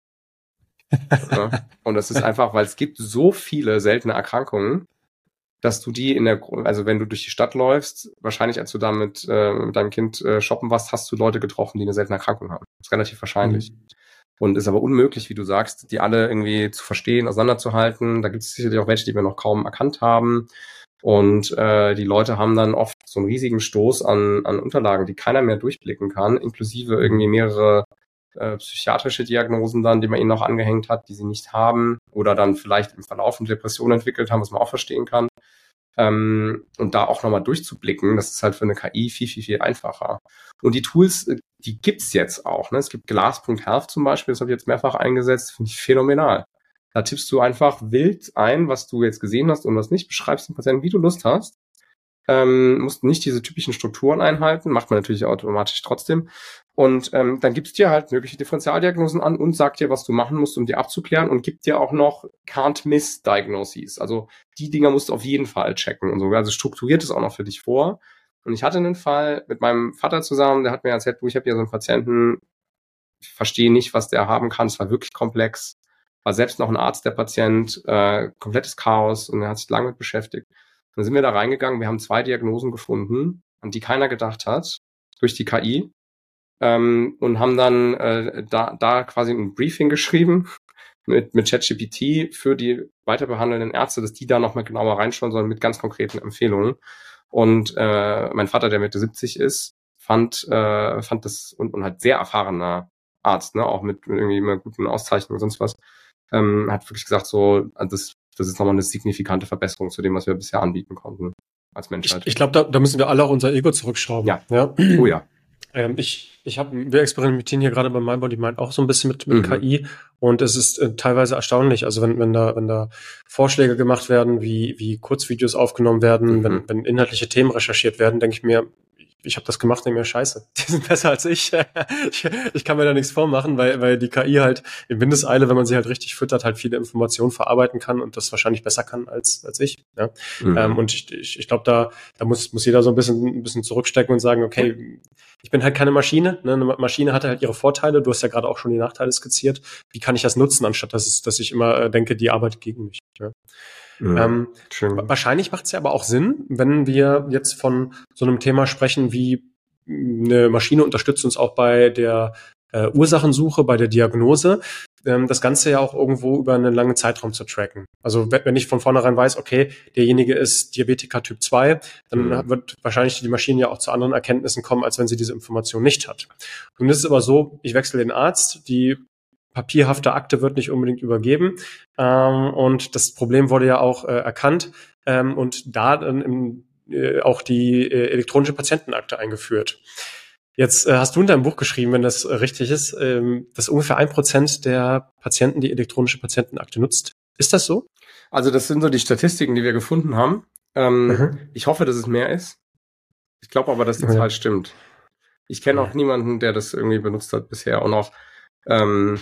Ja? Und das ist einfach, weil es gibt so viele seltene Erkrankungen, dass du die in der, also wenn du durch die Stadt läufst, wahrscheinlich als du da mit, äh, mit deinem Kind äh, shoppen warst, hast du Leute getroffen, die eine seltene Erkrankung haben. Das ist relativ wahrscheinlich. Mhm. Und ist aber unmöglich, wie du sagst, die alle irgendwie zu verstehen, auseinanderzuhalten. Da gibt es sicherlich auch welche, die wir noch kaum erkannt haben. Und äh, die Leute haben dann oft so einen riesigen Stoß an, an Unterlagen, die keiner mehr durchblicken kann, inklusive irgendwie mehrere äh, psychiatrische Diagnosen dann, die man ihnen noch angehängt hat, die sie nicht haben oder dann vielleicht im Verlauf eine Depression entwickelt haben, was man auch verstehen kann. Ähm, und da auch nochmal durchzublicken, das ist halt für eine K I viel, viel, viel einfacher. Und die Tools, die gibt's jetzt auch. Ne? Es gibt Glass Punkt Health zum Beispiel, das habe ich jetzt mehrfach eingesetzt, finde ich phänomenal. Da tippst du einfach wild ein, was du jetzt gesehen hast und was nicht, beschreibst den Patienten, wie du Lust hast. Ähm, musst nicht diese typischen Strukturen einhalten, macht man natürlich automatisch trotzdem. Und ähm, dann gibt's dir halt mögliche Differentialdiagnosen an und sagt dir, was du machen musst, um die abzuklären und gibt dir auch noch Can't-Miss-Diagnoses. Also die Dinger musst du auf jeden Fall checken und so. Also strukturiert es auch noch für dich vor. Und ich hatte einen Fall mit meinem Vater zusammen, der hat mir erzählt, ich habe ja so einen Patienten, ich verstehe nicht, was der haben kann, es war wirklich komplex. War selbst noch ein Arzt, der Patient, äh, komplettes Chaos und er hat sich lange mit beschäftigt. Dann sind wir da reingegangen, wir haben zwei Diagnosen gefunden, an die keiner gedacht hat, durch die K I, ähm, und haben dann äh, da, da quasi ein Briefing geschrieben mit, mit ChatGPT für die weiterbehandelnden Ärzte, dass die da nochmal genauer reinschauen sollen mit ganz konkreten Empfehlungen. Und äh, mein Vater, der Mitte siebzig ist, fand, äh, fand das, und, und halt sehr erfahrener Arzt, ne, auch mit, mit irgendwie immer guten Auszeichnungen und sonst was, ähm, hat wirklich gesagt, so, das Das ist nochmal eine signifikante Verbesserung zu dem, was wir bisher anbieten konnten als Menschheit. Ich, ich glaube, da, da müssen wir alle auch unser Ego zurückschrauben. Ja. ja. Oh ja. Ähm, ich, ich habe, wir experimentieren hier gerade bei MindBodyMind auch so ein bisschen mit, mit mhm. K I und es ist äh, teilweise erstaunlich. Also wenn, wenn da, wenn da Vorschläge gemacht werden, wie, wie Kurzvideos aufgenommen werden, mhm. wenn, wenn inhaltliche Themen recherchiert werden, denke ich mir, ich habe das gemacht, denke mir, scheiße, die sind besser als ich. ich. Ich kann mir da nichts vormachen, weil, weil die K I halt in Windeseile, wenn man sie halt richtig füttert, halt viele Informationen verarbeiten kann und das wahrscheinlich besser kann als als ich. Ja? Mhm. Ähm, und ich, ich, ich glaube, da, da muss, muss jeder so ein bisschen, ein bisschen zurückstecken und sagen, okay, ich bin halt keine Maschine. Ne? Eine Maschine hatte halt ihre Vorteile. Du hast ja gerade auch schon die Nachteile skizziert. Wie kann ich das nutzen, anstatt dass, es, dass ich immer denke, die arbeitet gegen mich. Ja? Ja, ähm, wahrscheinlich macht es ja aber auch Sinn, wenn wir jetzt von so einem Thema sprechen, wie eine Maschine unterstützt uns auch bei der äh, Ursachensuche, bei der Diagnose, ähm, das Ganze ja auch irgendwo über einen langen Zeitraum zu tracken. Also wenn ich von vornherein weiß, okay, derjenige ist Diabetiker Typ zwei, dann mhm. wird wahrscheinlich die Maschine ja auch zu anderen Erkenntnissen kommen, als wenn sie diese Information nicht hat. Und es ist aber so, ich wechsle den Arzt, die papierhafte Akte wird nicht unbedingt übergeben. Ähm, und das Problem wurde ja auch äh, erkannt ähm, und da dann im, äh, auch die äh, elektronische Patientenakte eingeführt. Jetzt äh, hast du in deinem Buch geschrieben, wenn das äh, richtig ist, ähm, dass ungefähr ein Prozent der Patienten die elektronische Patientenakte nutzt. Ist das so? Also das sind so die Statistiken, die wir gefunden haben. Ähm, mhm. Ich hoffe, dass es mehr ist. Ich glaube aber, dass die mhm. Zahl stimmt. Ich kenne auch niemanden, der das irgendwie benutzt hat bisher. Und auch ähm,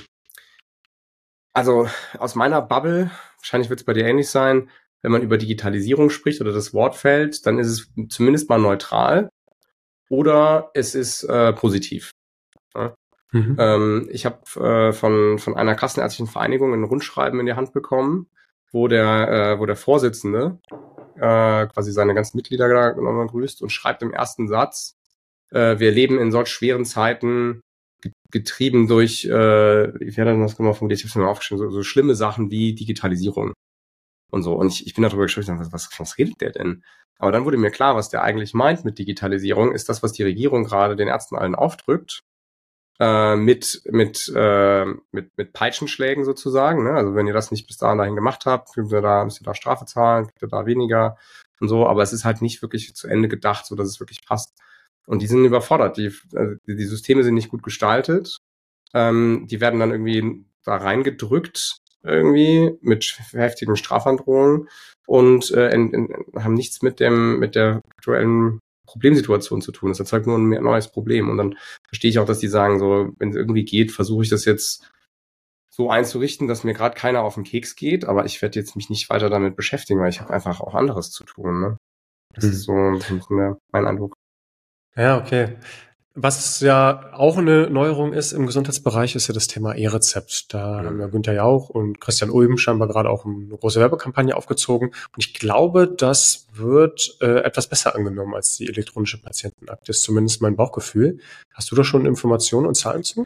Also aus meiner Bubble, wahrscheinlich wird es bei dir ähnlich sein, wenn man über Digitalisierung spricht oder das Wort fällt, dann ist es zumindest mal neutral oder es ist äh, positiv. Ja? Mhm. Ähm, ich habe äh, von von einer kassenärztlichen Vereinigung ein Rundschreiben in die Hand bekommen, wo der äh, wo der Vorsitzende äh, quasi seine ganzen Mitglieder da nochmal grüßt und schreibt im ersten Satz, äh, wir leben in solch schweren Zeiten, getrieben durch, äh, wie hat er das genau formuliert, ich habe es mir aufgeschrieben, so, so schlimme Sachen wie Digitalisierung. und so. Und ich, ich bin darüber gesprochen, was, was, was redet der denn? Aber dann wurde mir klar, was der eigentlich meint mit Digitalisierung, ist das, was die Regierung gerade den Ärzten allen aufdrückt, äh, mit, mit, äh, mit, mit Peitschenschlägen sozusagen, ne? Also wenn ihr das nicht bis dahin dahin gemacht habt, müsst ihr da, müsst ihr da Strafe zahlen, kriegt ihr da weniger und so. Aber es ist halt nicht wirklich zu Ende gedacht, so dass es wirklich passt. Und die sind überfordert. Die, also die Systeme sind nicht gut gestaltet. Ähm, die werden dann irgendwie da reingedrückt, irgendwie mit heftigen Strafandrohungen und äh, in, in, haben nichts mit dem mit der aktuellen Problemsituation zu tun. Das erzeugt nur ein neues Problem. Und dann verstehe ich auch, dass die sagen, so, wenn es irgendwie geht, versuche ich das jetzt so einzurichten, dass mir gerade keiner auf den Keks geht, aber ich werde jetzt mich nicht weiter damit beschäftigen, weil ich habe einfach auch anderes zu tun. Ne? Das hm. ist so ein bisschen der, mein Eindruck. Ja, okay. Was ja auch eine Neuerung ist im Gesundheitsbereich, ist ja das Thema E-Rezept. Da mhm. haben ja Günther Jauch und Christian Ulben scheinbar gerade auch eine große Werbekampagne aufgezogen. Und ich glaube, das wird äh, etwas besser angenommen als die elektronische Patientenakte. Das ist zumindest mein Bauchgefühl. Hast du da schon Informationen und Zahlen zu?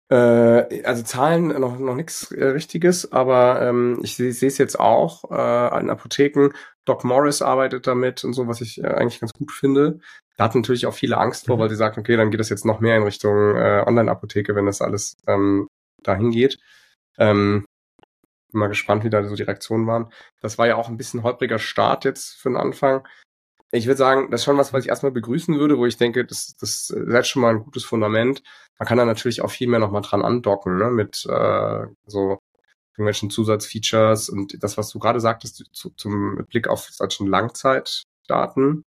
Äh, also Zahlen noch noch nichts äh, Richtiges, aber ähm, ich sehe es jetzt auch äh, an Apotheken. Doc Morris arbeitet damit und so, was ich äh, eigentlich ganz gut finde. Da hat natürlich auch viele Angst vor, mhm. weil sie sagt, okay, dann geht das jetzt noch mehr in Richtung äh, Online-Apotheke, wenn das alles ähm, dahin geht. Ähm, bin mal gespannt, wie da so die Reaktionen waren. Das war ja auch ein bisschen holpriger Start jetzt für den Anfang. Ich würde sagen, das ist schon was, was ich erstmal begrüßen würde, wo ich denke, das, das setzt schon mal ein gutes Fundament. Man kann da natürlich auch viel mehr nochmal dran andocken, ne, mit äh, so irgendwelchen Zusatzfeatures und das, was du gerade sagtest, zu, zum mit Blick auf solchen Langzeitdaten,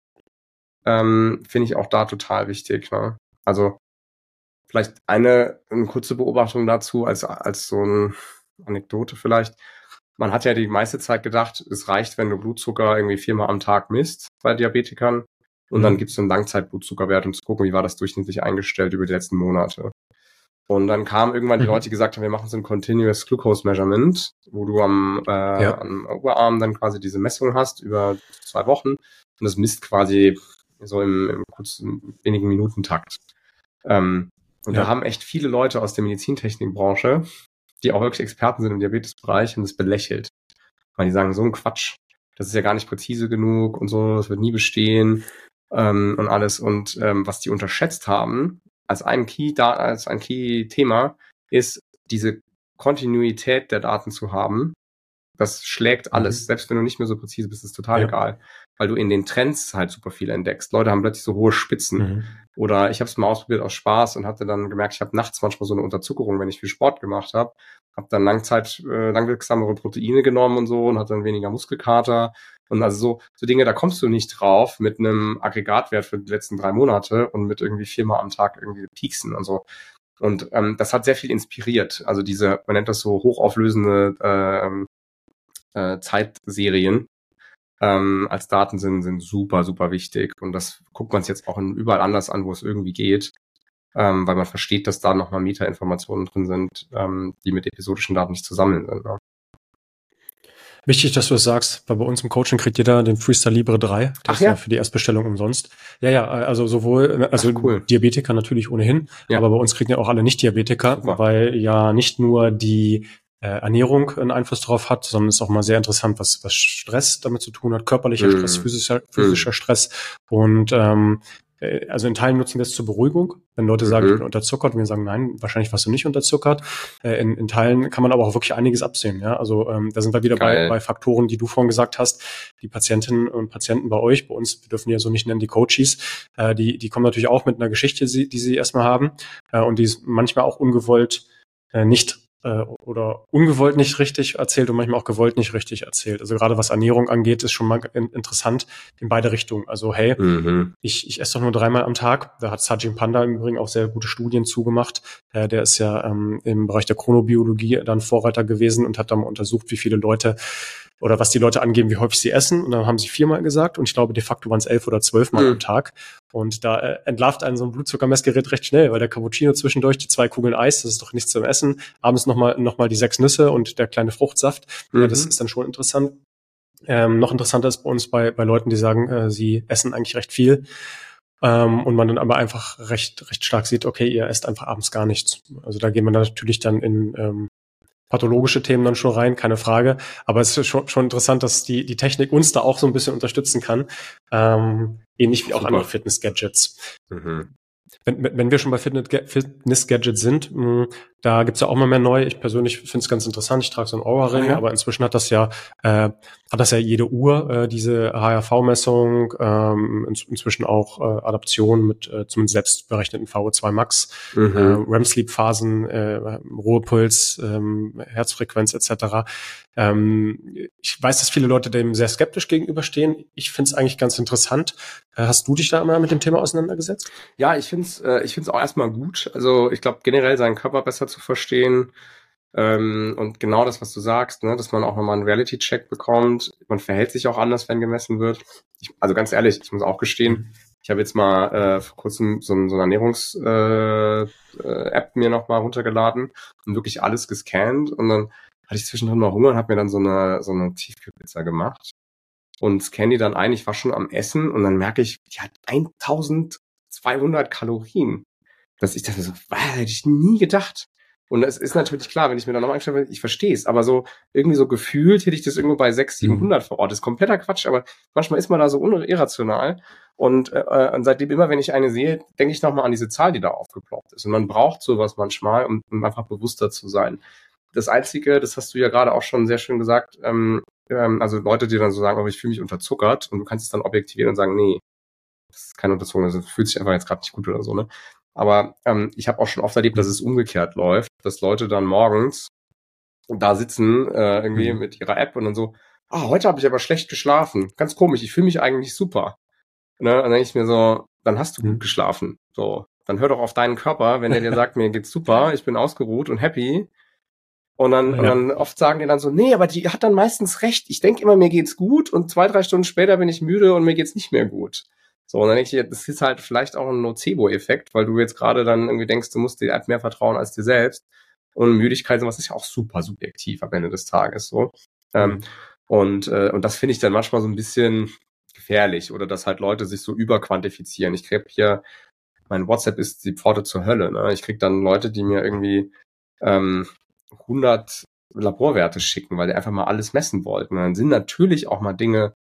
ähm, finde ich auch da total wichtig. Ne? Also vielleicht eine, eine kurze Beobachtung dazu, als, als so eine Anekdote vielleicht. Man hat ja die meiste Zeit gedacht, es reicht, wenn du Blutzucker irgendwie viermal am Tag misst bei Diabetikern und mhm. dann gibst du einen Langzeitblutzuckerwert, um zu gucken, wie war das durchschnittlich eingestellt über die letzten Monate. Und dann kamen irgendwann die Leute, die gesagt haben, wir machen so ein Continuous Glucose Measurement, wo du am, äh, ja. am Oberarm dann quasi diese Messung hast über zwei Wochen und das misst quasi so im, im kurzen, wenigen Minuten-Takt. Ähm, und ja. da haben echt viele Leute aus der Medizintechnikbranche, die auch wirklich Experten sind im Diabetesbereich, haben das belächelt. Weil die sagen, so ein Quatsch, das ist ja gar nicht präzise genug und so, das wird nie bestehen ähm, und alles. Und ähm, was die unterschätzt haben, als ein Key, als ein Key-Thema, ist diese Kontinuität der Daten zu haben. Das schlägt alles. Mhm. Selbst wenn du nicht mehr so präzise bist, ist total ja. egal. Weil du in den Trends halt super viel entdeckst. Leute haben plötzlich so hohe Spitzen. Mhm. Oder ich habe es mal ausprobiert aus Spaß und hatte dann gemerkt, ich habe nachts manchmal so eine Unterzuckerung, wenn ich viel Sport gemacht habe. Habe dann Langzeit äh, langwirksamere Proteine genommen und so und hatte dann weniger Muskelkater. Und also so, so Dinge, da kommst du nicht drauf mit einem Aggregatwert für die letzten drei Monate und mit irgendwie viermal am Tag irgendwie pieksen und so. Und ähm, das hat sehr viel inspiriert. Also diese, man nennt das so hochauflösende äh, äh, Zeitserien ähm, als Daten sind, sind super, super wichtig. Und das guckt man sich jetzt auch in, überall anders an, wo es irgendwie geht, ähm, weil man versteht, dass da nochmal Metainformationen drin sind, ähm, die mit episodischen Daten nicht zu sammeln sind. Ne? Wichtig, dass du es sagst, weil bei uns im Coaching kriegt jeder den Freestyle Libre drei. Der Ach ist ja? ja für die Erstbestellung umsonst. Ja, ja, also sowohl, also Ach, cool. Diabetiker natürlich ohnehin, ja. aber bei uns kriegen ja auch alle Nicht-Diabetiker, Super. weil ja nicht nur die äh, Ernährung einen Einfluss darauf hat, sondern es ist auch mal sehr interessant, was, was Stress damit zu tun hat, körperlicher mm. Stress, physischer, physischer mm. Stress und ähm, also in Teilen nutzen wir es zur Beruhigung, wenn Leute sagen, mhm. ich bin unterzuckert und wir sagen, nein, wahrscheinlich warst du nicht unterzuckert. In, in Teilen kann man aber auch wirklich einiges absehen. Ja, also ähm, da sind wir wieder bei, bei Faktoren, die du vorhin gesagt hast. Die Patientinnen und Patienten bei euch, bei uns, wir dürfen die ja so nicht nennen, die Coaches, äh, die, die kommen natürlich auch mit einer Geschichte, die, die sie erstmal haben äh, und die ist manchmal auch ungewollt äh, nicht oder ungewollt nicht richtig erzählt und manchmal auch gewollt nicht richtig erzählt. Also gerade was Ernährung angeht, ist schon mal interessant in beide Richtungen. Also hey, mhm. ich, ich esse doch nur dreimal am Tag. Da hat Sajin Panda im Übrigen auch sehr gute Studien zugemacht. Äh, der ist ja ähm, im Bereich der Chronobiologie dann Vorreiter gewesen und hat dann mal untersucht, wie viele Leute oder was die Leute angeben, wie häufig sie essen. Und dann haben sie viermal gesagt und ich glaube, de facto waren es elf oder zwölf Mal mhm. am Tag. Und da äh, entlarvt einen so ein Blutzuckermessgerät recht schnell, weil der Cappuccino zwischendurch, die zwei Kugeln Eis, das ist doch nichts zum Essen. Abends nochmal noch mal die sechs Nüsse und der kleine Fruchtsaft. Mhm. Ja, das ist dann schon interessant. Ähm, noch interessanter ist bei uns bei, bei Leuten, die sagen, äh, sie essen eigentlich recht viel. Ähm, und man dann aber einfach recht, recht stark sieht, okay, ihr esst einfach abends gar nichts. Also da gehen wir natürlich dann in ähm, pathologische Themen dann schon rein, keine Frage. Aber es ist schon, schon interessant, dass die, die Technik uns da auch so ein bisschen unterstützen kann. Ähm, ähnlich wie auch Super. andere Fitness-Gadgets. Mhm. Wenn, wenn wir schon bei Fitness-Gadgets sind, mh, da gibt's ja auch mal mehr neu. Ich persönlich finde es ganz interessant. Ich trage so einen Oura-Ring, ja. aber inzwischen hat das ja äh, hat das ja jede Uhr, äh, diese H R V-Messung, ähm, in, inzwischen auch äh, Adaption mit äh, zumindest selbst berechneten V O zwei Max, mhm. äh, R E M-Sleep-Phasen, äh, Ruhepuls, ähm, Herzfrequenz et cetera. Ähm, ich weiß, dass viele Leute dem sehr skeptisch gegenüberstehen. Ich finde es eigentlich ganz interessant. Äh, hast du dich da mal mit dem Thema auseinandergesetzt? Ja, ich finde es äh, ich finde es auch erstmal gut. Also ich glaube, generell seinen Körper besser zu verstehen ähm, und genau das, was du sagst, ne, dass man auch nochmal einen Reality-Check bekommt. Man verhält sich auch anders, wenn gemessen wird. Ich, also ganz ehrlich, ich muss auch gestehen, ich habe jetzt mal äh, vor kurzem so, ein, so eine Ernährungs-App äh, äh, mir nochmal runtergeladen und wirklich alles gescannt und dann hatte ich zwischendrin mal Hunger und habe mir dann so eine so eine Tiefkühlpizza gemacht und scanne die dann ein. Ich war schon am Essen und dann merke ich, die hat eintausendzweihundert Kalorien. Dass ich dachte so, wow, hätte ich nie gedacht. Und es ist natürlich klar, wenn ich mir da nochmal einstelle, ich verstehe es, aber so irgendwie so gefühlt hätte ich das irgendwo bei sechshundert, siebenhundert vor Ort. Das ist kompletter Quatsch, aber manchmal ist man da so irrational. Und, äh, und seitdem immer, wenn ich eine sehe, denke ich nochmal an diese Zahl, die da aufgeploppt ist. Und man braucht sowas manchmal, um, um einfach bewusster zu sein. Das Einzige, das hast du ja gerade auch schon sehr schön gesagt, ähm, ähm, also Leute, die dann so sagen, aber ich fühle mich unterzuckert und du kannst es dann objektivieren und sagen, nee, das ist keine Unterzuckerung, das fühlt sich einfach jetzt gerade nicht gut oder so, ne? Aber ähm, ich habe auch schon oft erlebt, dass es umgekehrt läuft, dass Leute dann morgens da sitzen äh, irgendwie mhm. mit ihrer App und dann so, ah, heute habe ich aber schlecht geschlafen. Ganz komisch, ich fühle mich eigentlich super. Ne? Und dann denke ich mir so, dann hast du mhm. gut geschlafen. So, dann hör doch auf deinen Körper, wenn der dir sagt, mir geht's super, ich bin ausgeruht und happy. Und dann, ja. und dann oft sagen die dann so, nee, aber die hat dann meistens recht. Ich denke immer, mir geht's gut und zwei, drei Stunden später bin ich müde und mir geht's nicht mehr gut. So, und dann denke ich, das ist halt vielleicht auch ein Nocebo-Effekt, weil du jetzt gerade dann irgendwie denkst, du musst der App mehr vertrauen als dir selbst. Und Müdigkeit, sowas ist ja auch super subjektiv am Ende des Tages, so. Mhm. Ähm, und, äh, und das finde ich dann manchmal so ein bisschen gefährlich oder dass halt Leute sich so überquantifizieren. Ich krieg hier, mein WhatsApp ist die Pforte zur Hölle, ne? Ich krieg dann Leute, die mir irgendwie, ähm, hundert Laborwerte schicken, weil die einfach mal alles messen wollten. Und dann sind natürlich auch mal Dinge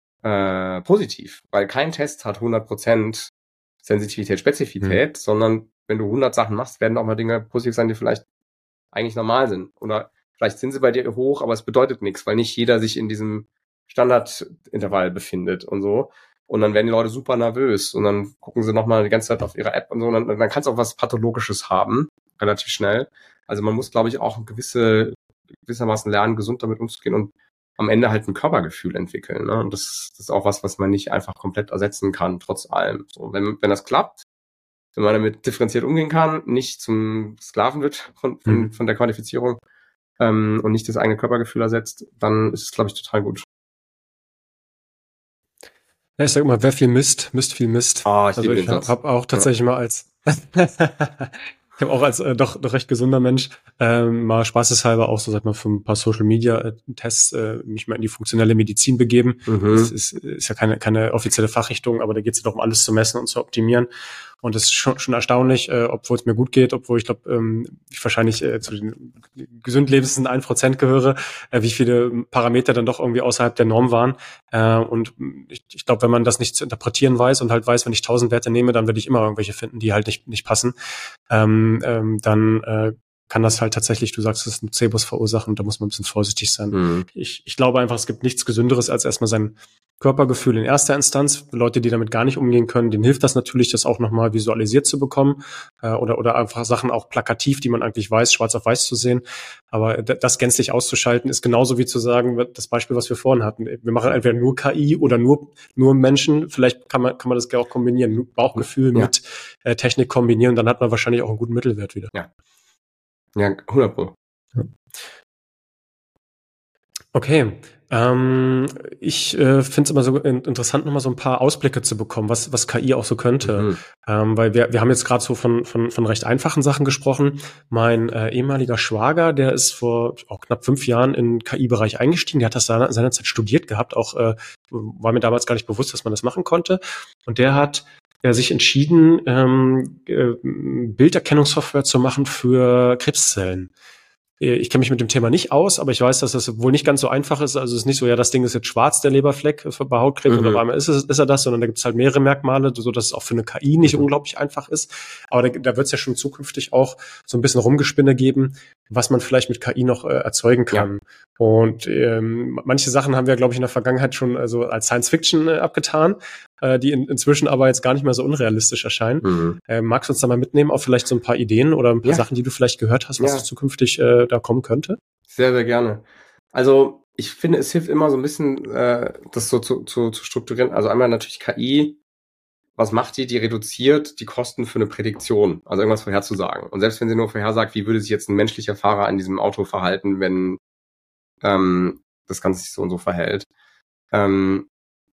äh, positiv, weil kein Test hat hundert Prozent Sensitivität, Spezifität, mhm. sondern wenn du hundert Sachen machst, werden auch mal Dinge positiv sein, die vielleicht eigentlich normal sind. Oder vielleicht sind sie bei dir hoch, aber es bedeutet nichts, weil nicht jeder sich in diesem Standardintervall befindet und so. Und dann werden die Leute super nervös und dann gucken sie nochmal die ganze Zeit auf ihre App und so. Und dann, dann kann es auch was Pathologisches haben, relativ schnell. Also man muss, glaube ich, auch gewisse, gewissermaßen lernen, gesund damit umzugehen und am Ende halt ein Körpergefühl entwickeln. Ne? Und das, das ist auch was, was man nicht einfach komplett ersetzen kann, trotz allem. So, wenn, wenn das klappt, wenn man damit differenziert umgehen kann, nicht zum Sklaven wird von, von, mhm. von der Quantifizierung ähm, und nicht das eigene Körpergefühl ersetzt, dann ist es, glaube ich, total gut. Ja, ich sag immer, wer viel misst, misst viel Mist. Oh, ich also ich habe hab auch tatsächlich ja. mal als ich habe auch als äh, doch doch recht gesunder Mensch ähm, mal spaßeshalber auch so sag mal für ein paar Social Media äh, Tests äh, mich mal in die funktionelle Medizin begeben. Mhm. Das ist, ist ja keine keine offizielle Fachrichtung, aber da geht es ja doch um alles zu messen und zu optimieren. Und das ist schon schon erstaunlich, äh, obwohl es mir gut geht, obwohl ich glaube, ähm, ich wahrscheinlich äh, zu den gesund lebendsten ein Prozent gehöre, äh, wie viele Parameter dann doch irgendwie außerhalb der Norm waren. Äh, und ich, ich glaube, wenn man das nicht zu interpretieren weiß und halt weiß, wenn ich tausend Werte nehme, dann werde ich immer irgendwelche finden, die halt nicht nicht passen. Ähm, ähm, dann äh, kann das halt tatsächlich, du sagst, es ist ein Nocebus verursachen und da muss man ein bisschen vorsichtig sein. Mhm. Ich, ich glaube einfach, es gibt nichts Gesünderes, als erstmal sein Körpergefühl in erster Instanz. Leute, die damit gar nicht umgehen können, denen hilft das natürlich, das auch nochmal visualisiert zu bekommen äh, oder oder einfach Sachen auch plakativ, die man eigentlich weiß, schwarz auf weiß zu sehen. Aber d- das gänzlich auszuschalten, ist genauso wie zu sagen, das Beispiel, was wir vorhin hatten. Wir machen entweder nur K I oder nur nur Menschen. Vielleicht kann man kann man das auch kombinieren, Bauchgefühl ja. mit äh, Technik kombinieren, dann hat man wahrscheinlich auch einen guten Mittelwert wieder. Ja. Ja, hundert Pro. Ja. Okay, ähm, ich äh, finde es immer so in, interessant, nochmal so ein paar Ausblicke zu bekommen, was was K I auch so könnte. Mhm. Ähm, weil wir wir haben jetzt gerade so von von von recht einfachen Sachen gesprochen. Mein äh, ehemaliger Schwager, der ist vor auch knapp fünf Jahren in den K I-Bereich eingestiegen. Der hat das seiner, seinerzeit studiert gehabt, auch äh, war mir damals gar nicht bewusst, dass man das machen konnte. Und der hat ja, sich entschieden, ähm, äh, Bilderkennungssoftware zu machen für Krebszellen. ich kenne mich mit dem Thema nicht aus, aber ich weiß, dass das wohl nicht ganz so einfach ist. Also es ist nicht so, ja, das Ding ist jetzt schwarz, der Leberfleck bei Hautkrebs, mhm. und auf einmal ist, es, ist er das, sondern da gibt es halt mehrere Merkmale, so dass es auch für eine K I nicht mhm. unglaublich einfach ist. Aber da, da wird es ja schon zukünftig auch so ein bisschen Rumgespinne geben, was man vielleicht mit K I noch äh, erzeugen kann. Ja. Und ähm, manche Sachen haben wir, glaube ich, in der Vergangenheit schon also als Science-Fiction äh, abgetan, äh, die in, inzwischen aber jetzt gar nicht mehr so unrealistisch erscheinen. Mhm. Äh, magst du uns da mal mitnehmen auf vielleicht so ein paar Ideen oder ein paar ja. Sachen, die du vielleicht gehört hast, was ja. zukünftig äh, da kommen könnte? Sehr, sehr gerne. Also ich finde, es hilft immer so ein bisschen, äh, das so zu, zu, zu strukturieren. Also einmal natürlich K I. Was macht die? Die reduziert die Kosten für eine Prädiktion, also irgendwas vorherzusagen. Und selbst wenn sie nur vorhersagt, wie würde sich jetzt ein menschlicher Fahrer in diesem Auto verhalten, wenn ähm, das Ganze sich so und so verhält. Ähm,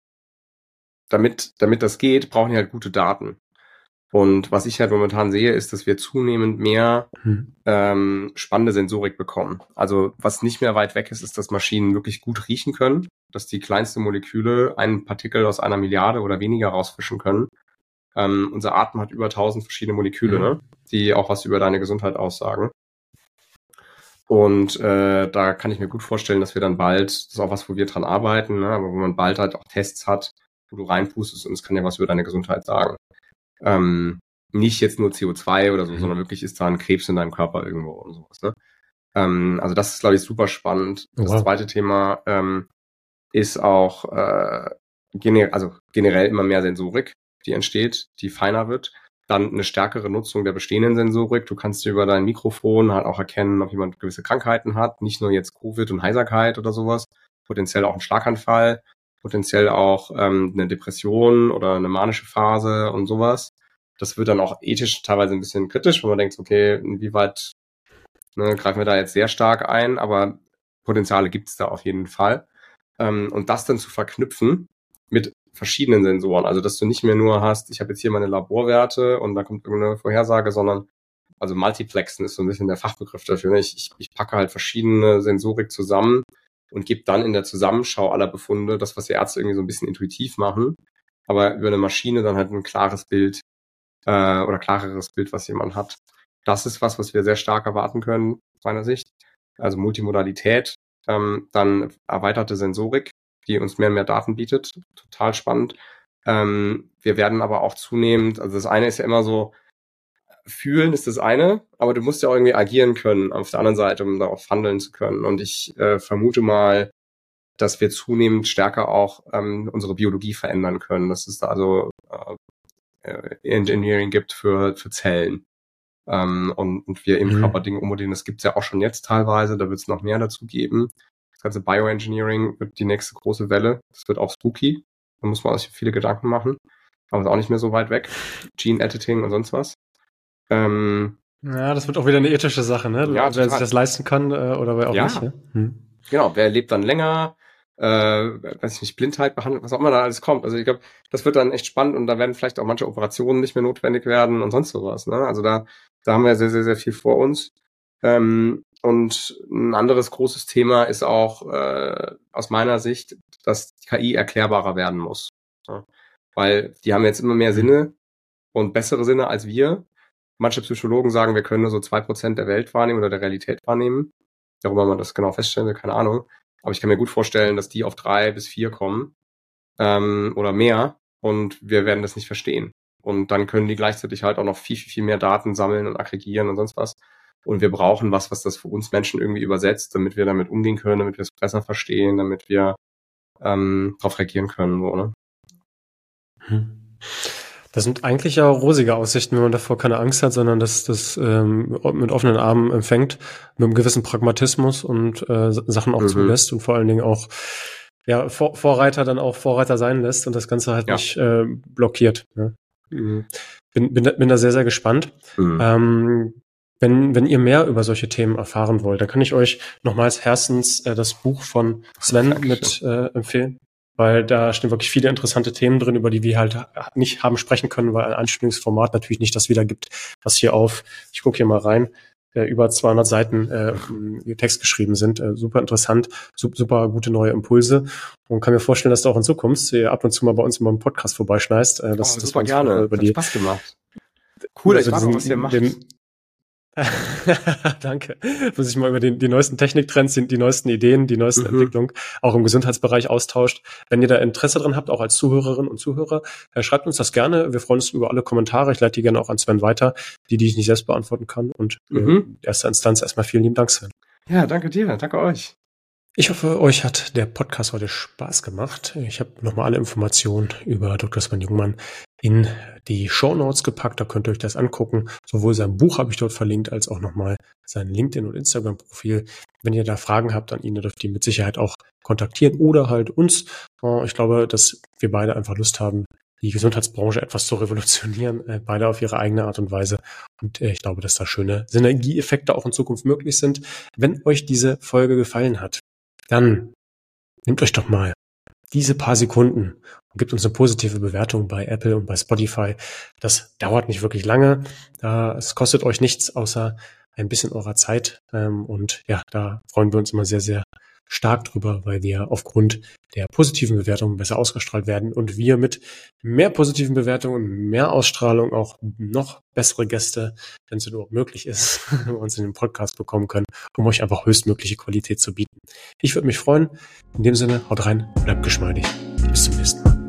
damit, damit das geht, brauchen die halt gute Daten. Und was ich halt momentan sehe, ist, dass wir zunehmend mehr hm. ähm, spannende Sensorik bekommen. Also was nicht mehr weit weg ist, ist, dass Maschinen wirklich gut riechen können, dass die kleinste Moleküle einen Partikel aus einer Milliarde oder weniger rausfischen können. Ähm, unser Atem hat über tausend verschiedene Moleküle, hm. ne, die auch was über deine Gesundheit aussagen. Und äh, da kann ich mir gut vorstellen, dass wir dann bald, das ist auch was, wo wir dran arbeiten, ne, aber wo man bald halt auch Tests hat, wo du reinpustest und es kann ja was über deine Gesundheit sagen. Ähm, nicht jetzt nur C O zwei oder so, mhm. sondern wirklich ist da ein Krebs in deinem Körper irgendwo und sowas. Ne? Ähm, also das ist, glaube ich, super spannend. Das wow. zweite Thema ähm, ist auch äh, gener- also generell immer mehr Sensorik, die entsteht, die feiner wird. Dann eine stärkere Nutzung der bestehenden Sensorik. Du kannst über dein Mikrofon halt auch erkennen, ob jemand gewisse Krankheiten hat. Nicht nur jetzt Covid und Heiserkeit oder sowas. Potenziell auch ein Schlaganfall. Potenziell auch ähm, eine Depression oder eine manische Phase und sowas. Das wird dann auch ethisch teilweise ein bisschen kritisch, wenn man denkt, okay, inwieweit ne, greifen wir da jetzt sehr stark ein, aber Potenziale gibt es da auf jeden Fall. Ähm, und das dann zu verknüpfen mit verschiedenen Sensoren, also dass du nicht mehr nur hast, ich habe jetzt hier meine Laborwerte und da kommt irgendeine Vorhersage, sondern also Multiplexen ist so ein bisschen der Fachbegriff dafür. Ne? Ich, ich, ich packe halt verschiedene Sensorik zusammen und gebe dann in der Zusammenschau aller Befunde das, was die Ärzte irgendwie so ein bisschen intuitiv machen, aber über eine Maschine dann halt ein klares Bild äh, oder klareres Bild, was jemand hat. Das ist was, was wir sehr stark erwarten können, aus meiner Sicht. Also Multimodalität, ähm, dann erweiterte Sensorik, die uns mehr und mehr Daten bietet. Total spannend. Ähm, wir werden aber auch zunehmend, also das eine ist ja immer so, fühlen ist das eine, aber du musst ja auch irgendwie agieren können auf der anderen Seite, um darauf handeln zu können. Und ich äh, vermute mal, dass wir zunehmend stärker auch ähm, unsere Biologie verändern können. Dass es da also äh, Engineering gibt für, für Zellen. Ähm, und, und wir im mhm. Körper Dinge ummodellieren. Das gibt's ja auch schon jetzt teilweise, da wird es noch mehr dazu geben. Das ganze Bioengineering wird die nächste große Welle. Das wird auch spooky. Da muss man sich viele Gedanken machen. Aber ist auch nicht mehr so weit weg. Gene Editing und sonst was. Ähm, ja, das wird auch wieder eine ethische Sache, ne? Ja, wer sich das leisten kann äh, oder wer auch ja. nicht. Ja? Hm. Genau, wer lebt dann länger, äh, weiß ich nicht, Blindheit behandelt, was auch immer da alles kommt. Also ich glaube, das wird dann echt spannend und da werden vielleicht auch manche Operationen nicht mehr notwendig werden und sonst sowas. Ne? Also da, da haben wir sehr, sehr, sehr viel vor uns. Ähm, und ein anderes großes Thema ist auch äh, aus meiner Sicht, dass K I erklärbarer werden muss. Ja? Weil die haben jetzt immer mehr Sinne und bessere Sinne als wir. Manche Psychologen sagen, wir können nur so zwei Prozent der Welt wahrnehmen oder der Realität wahrnehmen. Darüber man das genau feststellen will, keine Ahnung. Aber ich kann mir gut vorstellen, dass die auf drei bis vier kommen ähm, oder mehr und wir werden das nicht verstehen. Und dann können die gleichzeitig halt auch noch viel, viel, viel mehr Daten sammeln und aggregieren und sonst was. Und wir brauchen was, was das für uns Menschen irgendwie übersetzt, damit wir damit umgehen können, damit wir es besser verstehen, damit wir ähm, darauf reagieren können. So, ne? Hm. Das sind eigentlich ja rosige Aussichten, wenn man davor keine Angst hat, sondern das das ähm, mit offenen Armen empfängt, mit einem gewissen Pragmatismus und äh, Sachen auch mhm. zulässt und vor allen Dingen auch ja Vor- Vorreiter dann auch Vorreiter sein lässt und das Ganze halt ja. nicht äh, blockiert. Ne? Mhm. Bin, bin, bin da sehr, sehr gespannt. Mhm. Ähm, wenn, wenn ihr mehr über solche Themen erfahren wollt, dann kann ich euch nochmals herstens äh, das Buch von Sven Dankeschön. mit äh, empfehlen. Weil da stehen wirklich viele interessante Themen drin, über die wir halt nicht haben sprechen können, weil ein Einstellungsformat natürlich nicht das wiedergibt, was hier auf, ich gucke hier mal rein, äh, über zweihundert Seiten äh, Text geschrieben sind. Äh, super interessant, super, super gute neue Impulse und kann mir vorstellen, dass du auch in Zukunft äh, ab und zu mal bei uns immer im Podcast vorbeischneist. Äh, das, oh, das super gerne, über hat die, Spaß gemacht. Cool, also ich weiß diesen, auch, was ihr macht. Den, Danke. Wo sich mal über die, die neuesten Techniktrends, die, die neuesten Ideen, die neuesten mhm. Entwicklungen auch im Gesundheitsbereich austauscht. Wenn ihr da Interesse dran habt, auch als Zuhörerinnen und Zuhörer, äh, schreibt uns das gerne. Wir freuen uns über alle Kommentare. Ich leite die gerne auch an Sven weiter, die, die ich nicht selbst beantworten kann. Und mhm. äh, in erster Instanz erstmal vielen lieben Dank, Sven. Ja, danke dir. Danke euch. Ich hoffe, euch hat der Podcast heute Spaß gemacht. Ich habe nochmal alle Informationen über Doktor Sven Jungmann in die Shownotes gepackt. Da könnt ihr euch das angucken. Sowohl sein Buch habe ich dort verlinkt, als auch nochmal sein LinkedIn- und Instagram-Profil. Wenn ihr da Fragen habt an ihn, dürft ihr mit Sicherheit auch kontaktieren oder halt uns. Ich glaube, dass wir beide einfach Lust haben, die Gesundheitsbranche etwas zu revolutionieren, beide auf ihre eigene Art und Weise. Und ich glaube, dass da schöne Synergieeffekte auch in Zukunft möglich sind. Wenn euch diese Folge gefallen hat, dann nehmt euch doch mal diese paar Sekunden und gebt uns eine positive Bewertung bei Apple und bei Spotify. Das dauert nicht wirklich lange. Es kostet euch nichts außer ein bisschen eurer Zeit. Und ja, da freuen wir uns immer sehr, sehr stark drüber, weil wir aufgrund der positiven Bewertungen besser ausgestrahlt werden und wir mit mehr positiven Bewertungen, mehr Ausstrahlung auch noch bessere Gäste, wenn es überhaupt möglich ist, uns in den Podcast bekommen können, um euch einfach höchstmögliche Qualität zu bieten. Ich würde mich freuen. In dem Sinne, haut rein, bleibt geschmeidig. Bis zum nächsten Mal.